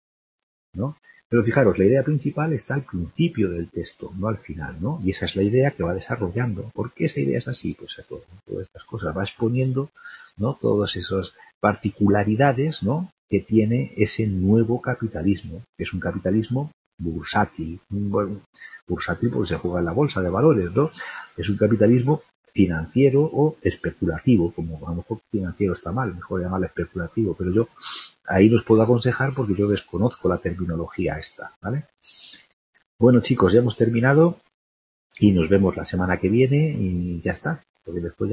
¿no? Pero fijaros, la idea principal está al principio del texto, no al final, ¿no? Y esa es la idea que va desarrollando. ¿Por qué esa idea es así? Pues a todas estas cosas va exponiendo, ¿no? Todas esas particularidades, ¿no? Que tiene ese nuevo capitalismo, que es un capitalismo bursátil. Bueno, bursátil porque se juega en la bolsa de valores, ¿no? Es un capitalismo financiero o especulativo, como a lo mejor financiero está mal, mejor llamarlo especulativo, pero yo ahí los puedo aconsejar porque yo desconozco la terminología esta, ¿vale? Bueno, chicos, ya hemos terminado y nos vemos la semana que viene y ya está, porque después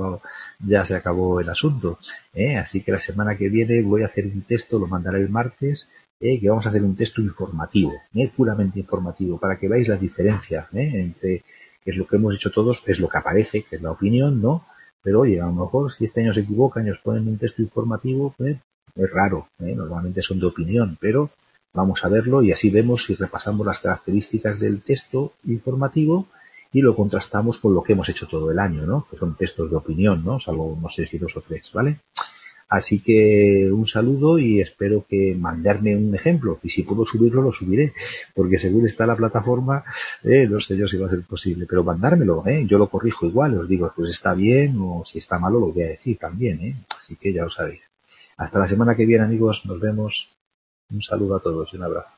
ya se acabó el asunto, ¿eh? Así que la semana que viene voy a hacer un texto, lo mandaré el martes, que vamos a hacer un texto informativo, puramente informativo, para que veáis las diferencias, entre que es lo que hemos hecho todos, es lo que aparece, que es la opinión, ¿no? Pero oye, a lo mejor si este año se equivocan y os ponen un texto informativo, es raro, normalmente son de opinión, pero vamos a verlo y así vemos si repasamos las características del texto informativo y lo contrastamos con lo que hemos hecho todo el año, ¿no? Que son textos de opinión, ¿no? Salvo, no sé si 2 o 3, ¿vale? Así que un saludo y espero que mandarme un ejemplo. Y si puedo subirlo, lo subiré. Porque según está la plataforma, no sé yo si va a ser posible. Pero mandármelo, yo lo corrijo igual. Os digo, pues está bien o si está malo lo voy a decir también, Así que ya lo sabéis. Hasta la semana que viene, amigos. Nos vemos. Un saludo a todos y un abrazo.